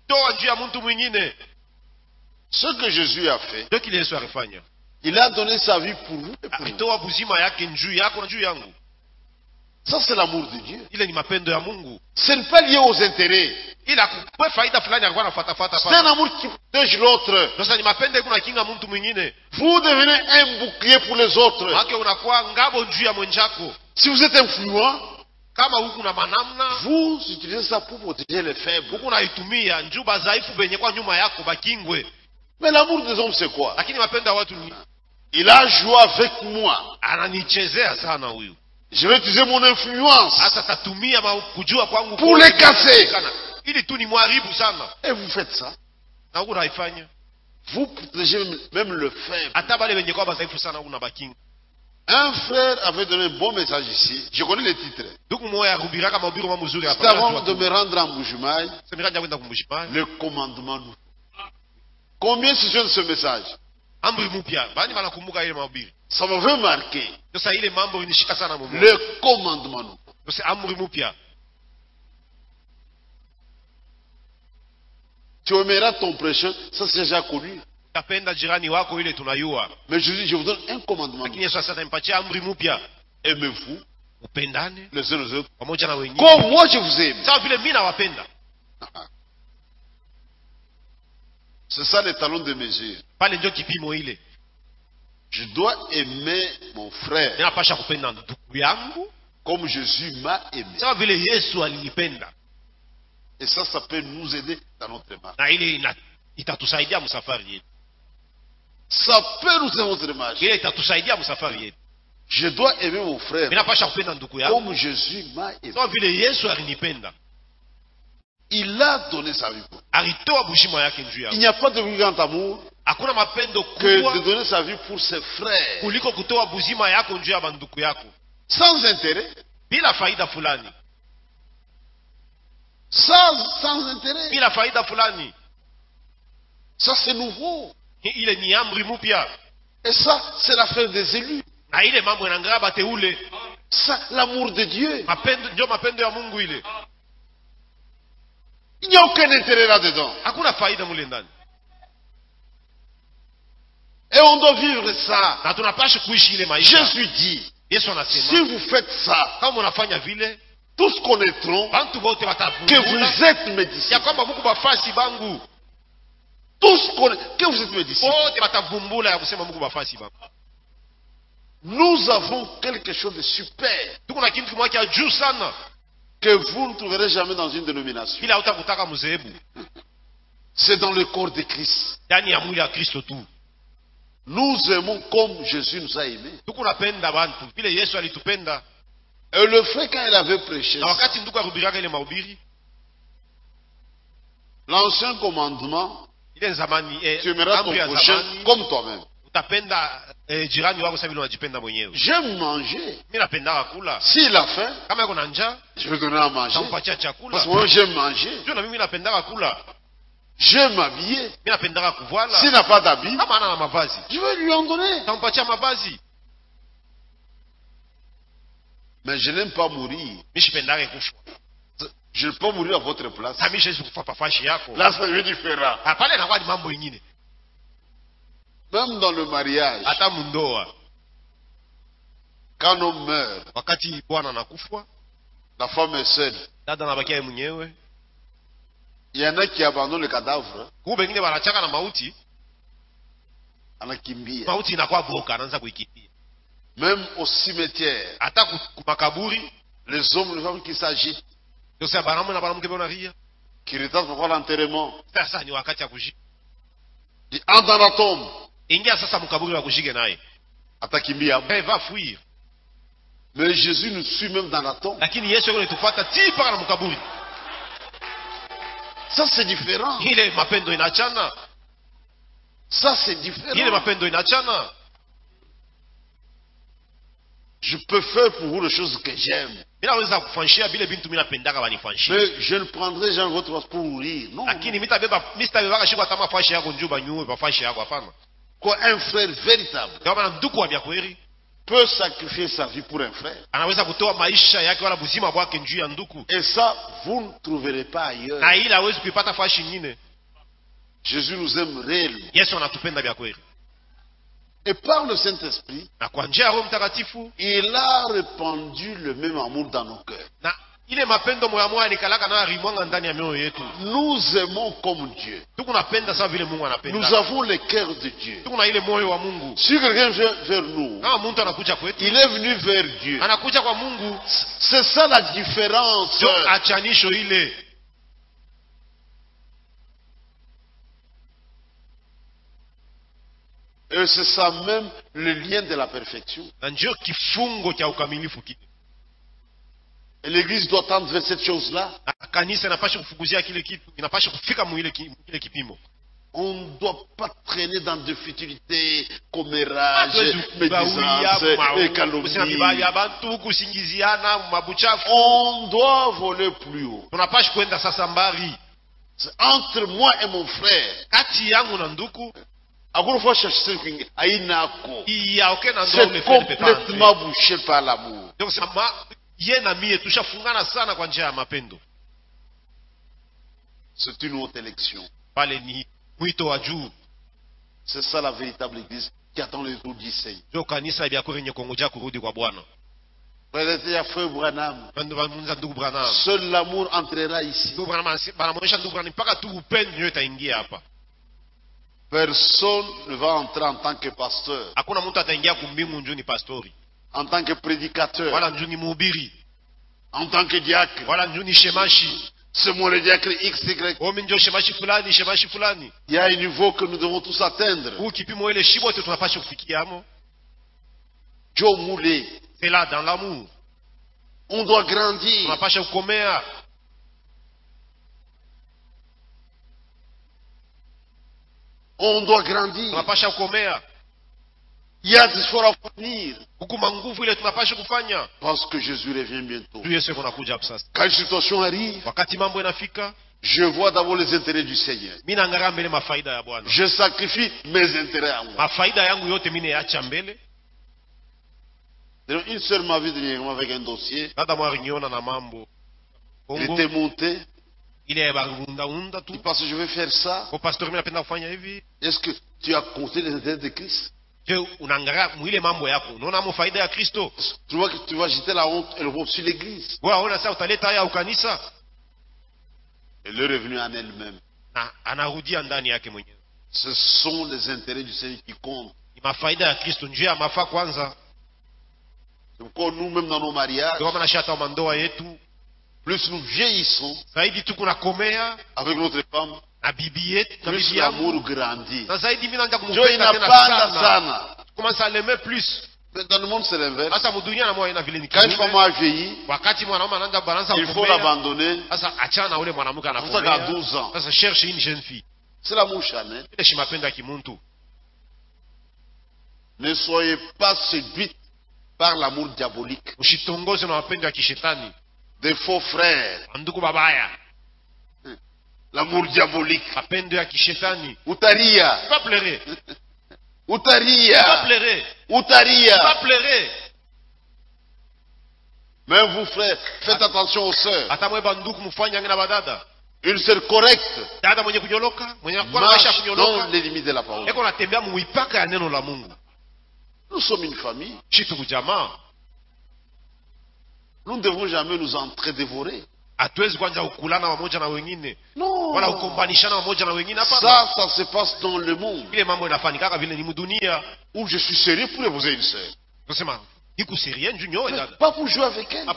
Ce que Jésus a fait, il a donné sa vie pour vous et pour nous. Ça c'est l'amour de Dieu. Ce n'est pas lié aux intérêts. C'est un amour qui protège l'autre. Vous devenez un bouclier pour les autres. Si vous êtes influent, vous utilisez ça pour protéger les faibles. Mais l'amour des hommes c'est quoi? Il a joué avec moi. Je vais utiliser mon influence pour les casser. Et vous faites ça. Vous protégez même le faible. Un frère avait donné un bon message ici. Je connais les titres. C'est avant de me rendre en Mbujimayi. Le commandement nous. Combien se souvient de ce message? Ça m'avait marqué. Le commandement nous. Tu aimeras ton prochain, ça c'est déjà connu. Utapenda jirani wako ile tunayua. Mais Jésus, je vous donne un commandement. Lakini Yesu sasa anampatia amri mpya. Aimez-vous Upendane les uns les autres pamoja na wengine. comme moi je vous aime. Sawa vile mimi nawapenda. C'est ça le talon de mesure. Pale ndio kipimo ile. Je dois aimer mon frère Ninapasha kupenda ndugu yangu comme Jésus m'a aimé. sawa vile Yesu alinipenda. Et ça, ça peut nous aider dans notre marche. Na ile ina- itatusaidia msafari yetu. Ça peut nous aider dans notre marche. Ile itatusaidia msafari yetu. Je dois aimer mon frère Ninapasha kupenda ndugu yangu comme Jésus m'a aimé. sawa vile Yesu alinipenda. Il a donné sa vie pour. Alitoa bushima yake juu Il yangu. n'y a pas de plus grand amour Hakuna mapendo que de kubwa donner sa vie pour ses frères. kuliko kutoa buzima yako juu ya banduku yako Sans intérêt. bila faida fulani, Sans, sans intérêt. bila faida fulani. Ça, c'est nouveau. Ile ni amri mpya, Et ça, c'est l'affaire des élus. na ile mambo inangaa bateule. Ça, l'amour de Dieu. Mapendo ndio mapendo ya Mungu ile. Il n'y a aucun intérêt là-dedans. Hakuna faida mule ndani, Et on doit vivre ça. na tunapaswa kuishi ile maisha. Jésus dit, Yesu si anasema vous faites ça, kama unafanya vile, tous connaîtront bantu bote que watavumbula vous êtes mes ya disciples. kwamba Mungu bafasi bangu. Tous connaîtront que vous êtes mes disciples. Bote watavumbula ya kusema Mungu bafasi bangu. Nous avons quelque chose de super Tuko na kitu kimoja cha juu sana, que vous ne trouverez jamais dans une dénomination. bila utakutaka mzehebu, C'est dans le corps de Christ. ndani ya mwili wa Kristo tu. Nous aimons comme Jésus nous a aimés. Tuko napenda bantu vile Yesu alitupenda. Et le frère, quand il avait prêché, Na wakati ndugu arubiraka ile mahubiri, l'ancien commandement, ile zamani eh, tu aimeras ton amri ya prochain zamani, comme toi-même. utapenda eh, jirani wako sawa vile unajipenda mwenyewe. J'aime manger. Mimi napenda kula. S'il a faim, Kama yuko na njaa, je vais donner à manger. tampatia chakula. Parce que moi, j'aime manger. Ndio na mimi napenda kula. J'aime m'habiller. Mimi napenda kuvala. S'il n'a pas d'habit, Kama ana na mavazi, je vais lui en donner. tampatia mavazi. Mais je n'aime pas mourir. Mimi sipendake kufa. Je ne peux pas mourir à votre place. Mimi siwezi kufa pafashi yako. Là, ça devient différent. Hapana, inakuwa ni mambo mengine. Même dans le mariage, Hata mundoa, quand on meurt, wakati bwana anakufa, la femme est seule. dada anabakia yeye mwenyewe. Il y en a qui abandonnent le cadavre. Huko wengine wanachaka na mauti, Anakimbia. mauti inakuwa boka, anaanza kuikimbia. Même au cimetière, Hata ku makaburi, les hommes et les femmes qui s'agitent, ndio sasa banamu na banamuke bonaria. qui retardent parfois l'enterrement, Sasa ni wakati ya kuji. ils entrent dans la tombe. Ingia sasa mkaburi wa kushige naye. Atakimbia. Eh, va fuir. Mais Jésus nous suit même dans la tombe. Lakini Yesu yule tufuata ti paka na mkaburi. Ça, c'est différent. Ile mapendo inachana. Ça, c'est Ile différent. mapendo inachana. Je peux faire pour vous les choses que j'aime. Bila weza kufanshia bile bintu mimi napendaka banifanshia. Mais je ne prendrai jamais votre place pour vous rire. Non. Lakini mitabeba mitabeba shiko kama fashi yako njuba nyuwe bafashi yako hapana. Quoi, un frère véritable Kama na ndugu wa kweli peut sacrifier sa vie pour un frère. anaweza kutoa maisha yake wala buzima bwake njuu ya ndugu. Et ça, vous ne trouverez pas ailleurs. Na ile hawezi kuipata fashi nyingine. Jésus nous aime réellement. Yesu anatupenda vya kweli. Et par le Saint-Esprit, Na kwa njia ya Roho Mtakatifu, il a répandu le même amour dans nos cœurs. na ile mapendo moya moya nikalaka na rimwanga ndani ya mioyo yetu. Nous aimons comme Dieu. Tuko napenda sawa vile Mungu anapenda. Nous avons le cœur de Dieu. Tuko na ile moyo wa Mungu. Si quelqu'un vient vers nous, Kama mtu anakuja kwetu, il est venu vers Dieu. anakuja kwa Mungu. C'est ça la différence. Sio achanisho ile. Et c'est ça même le lien de la perfection. Na ndio kifungo cha ukamilifu kile. Et l'Église doit tendre vers cette chose-là. Na kanisa inapaswa kufukuzia kile kitu, inapaswa kufika mwile kile kipimo. On ne doit pas traîner dans des futilités, commérages, médisances et calomnies. On doit voler plus haut. Tunapaswa kwenda sasa mbali. C'est entre moi et mon frère. Kati yangu na ndugu. Encore fois chercher ce qui aïnako. C'est complètement bouché par l'amour. Donc c'est ma yeye na mie tushafungana sana kwa njia ya mapendo. C'est une autre élection. pale ni mwito wa juu. C'est ça la véritable église qui attend le retour du Seigneur. Ndio kanisa bya kwenye kongoja kurudi kwa Bwana. Frère Frère Branham, ndugu Branham, seul l'amour entrera ici. Ndugu Branham banamuonyesha ndugu Branham mpaka tu upendo ndio itaingia hapa. Personne ne va entrer en tant que pasteur. Hakuna mtu ataingia kumbingu njoo ni pastori. En tant que prédicateur. Wala njoo ni mhubiri. En tant que diacre. Wala njoo ni shemashi. C'est moi le diacre X Y. Oh minjo shemashi fulani, shemashi fulani. Il y a un niveau que nous devons tous atteindre. Ou kipimo ile shibo tu tunapaswa kufikiamo. Joe Moulé. C'est là dans l'amour. On doit grandir. Tunapaswa kukomea. On doit grandir. Tunapaswa kukomea. Il y a des efforts à fournir. Kukuma nguvu ile tunapaswa kufanya. Parce que Jésus revient bientôt. Tu Yesu anakuja hapo sasa. Quand une situation arrive, wakati mambo yanafika, je vois d'abord les intérêts du Seigneur. Mimi naangalia mbele mafaida ya Bwana. Je sacrifie mes intérêts à moi. Mafaida yangu yote mimi naacha mbele. Une sœur m'a vu dernièrement avec un dossier. Dada mwarinyona na mambo. Il était monté. Il est barunda unda tout. Il pense que je vais faire ça. Au pasteur mimi napenda kufanya hivi. Est-ce que tu as compté les intérêts de Christ? Je unaangalia mwile mambo yako. Unaona mo faida ya Kristo. Tu vois que tu vas jeter la honte et le honte sur l'église. Wewe unaona sasa utaleta haya ukanisa. Elle est revenue en elle-même. Na anarudia ndani yake mwenyewe. Ce sont les intérêts du Seigneur qui comptent. Ni mafaida ya Kristo njia mafaa kwanza. C'est pourquoi nous-mêmes dans nos mariages, plus nous vieillissons avec notre femme, plus l'amour grandit. Dieu n'a pas sana. Commence à l'aimer plus. Mais dans le monde c'est l'inverse. Quand une femme a vieilli, il faut l'abandonner. C'est ça qu'à douze ans. C'est l'amour charnel. Ne soyez pas séduits par l'amour diabolique. Des faux frères. L'amour diabolique. Utaria. Pas pleurer. Utaria. Pas pleurer. Utaria. Pas pleurer. Mais vous frères, faites attention aux sœurs. Une sœur correcte marche dans les limites de la parole. Nous sommes une famille. Nous ne devons jamais nous entre-dévorer. Non. Ça, ça se passe dans le monde. Où je suis sérieux pour épouser une sœur. Pas pour jouer avec elle.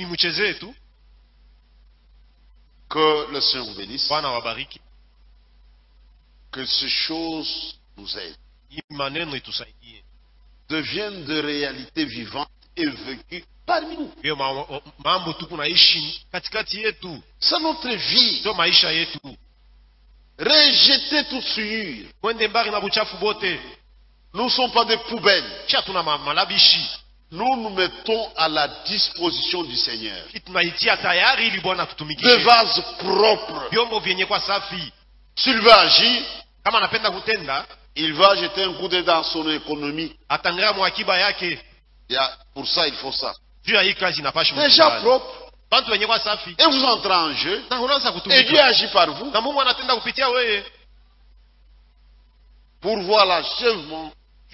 Que le Seigneur vous bénisse. Que ces choses nous aident. Deviennent de réalités vivantes et vécues parmi nous. C'est notre vie. Rejetez toute souillure. Nous ne sommes pas des poubelles. Nous nous mettons à la disposition du Seigneur. Des vases propres. S'il veut agir, il va jeter un coup d'œil dans son économie. Pour ça, il faut ça. Déjà propre. Et vous entrez en jeu. Et Dieu agit par vous. Pour voir l'achèvement.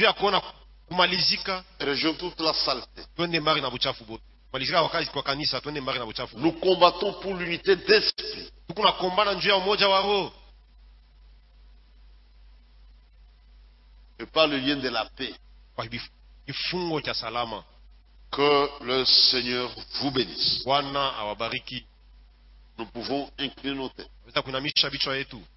Région toute la saleté. Nous combattons pour l'unité d'esprit. Et par le lien de la paix. Que le Seigneur vous bénisse. Nous pouvons incliner nos têtes.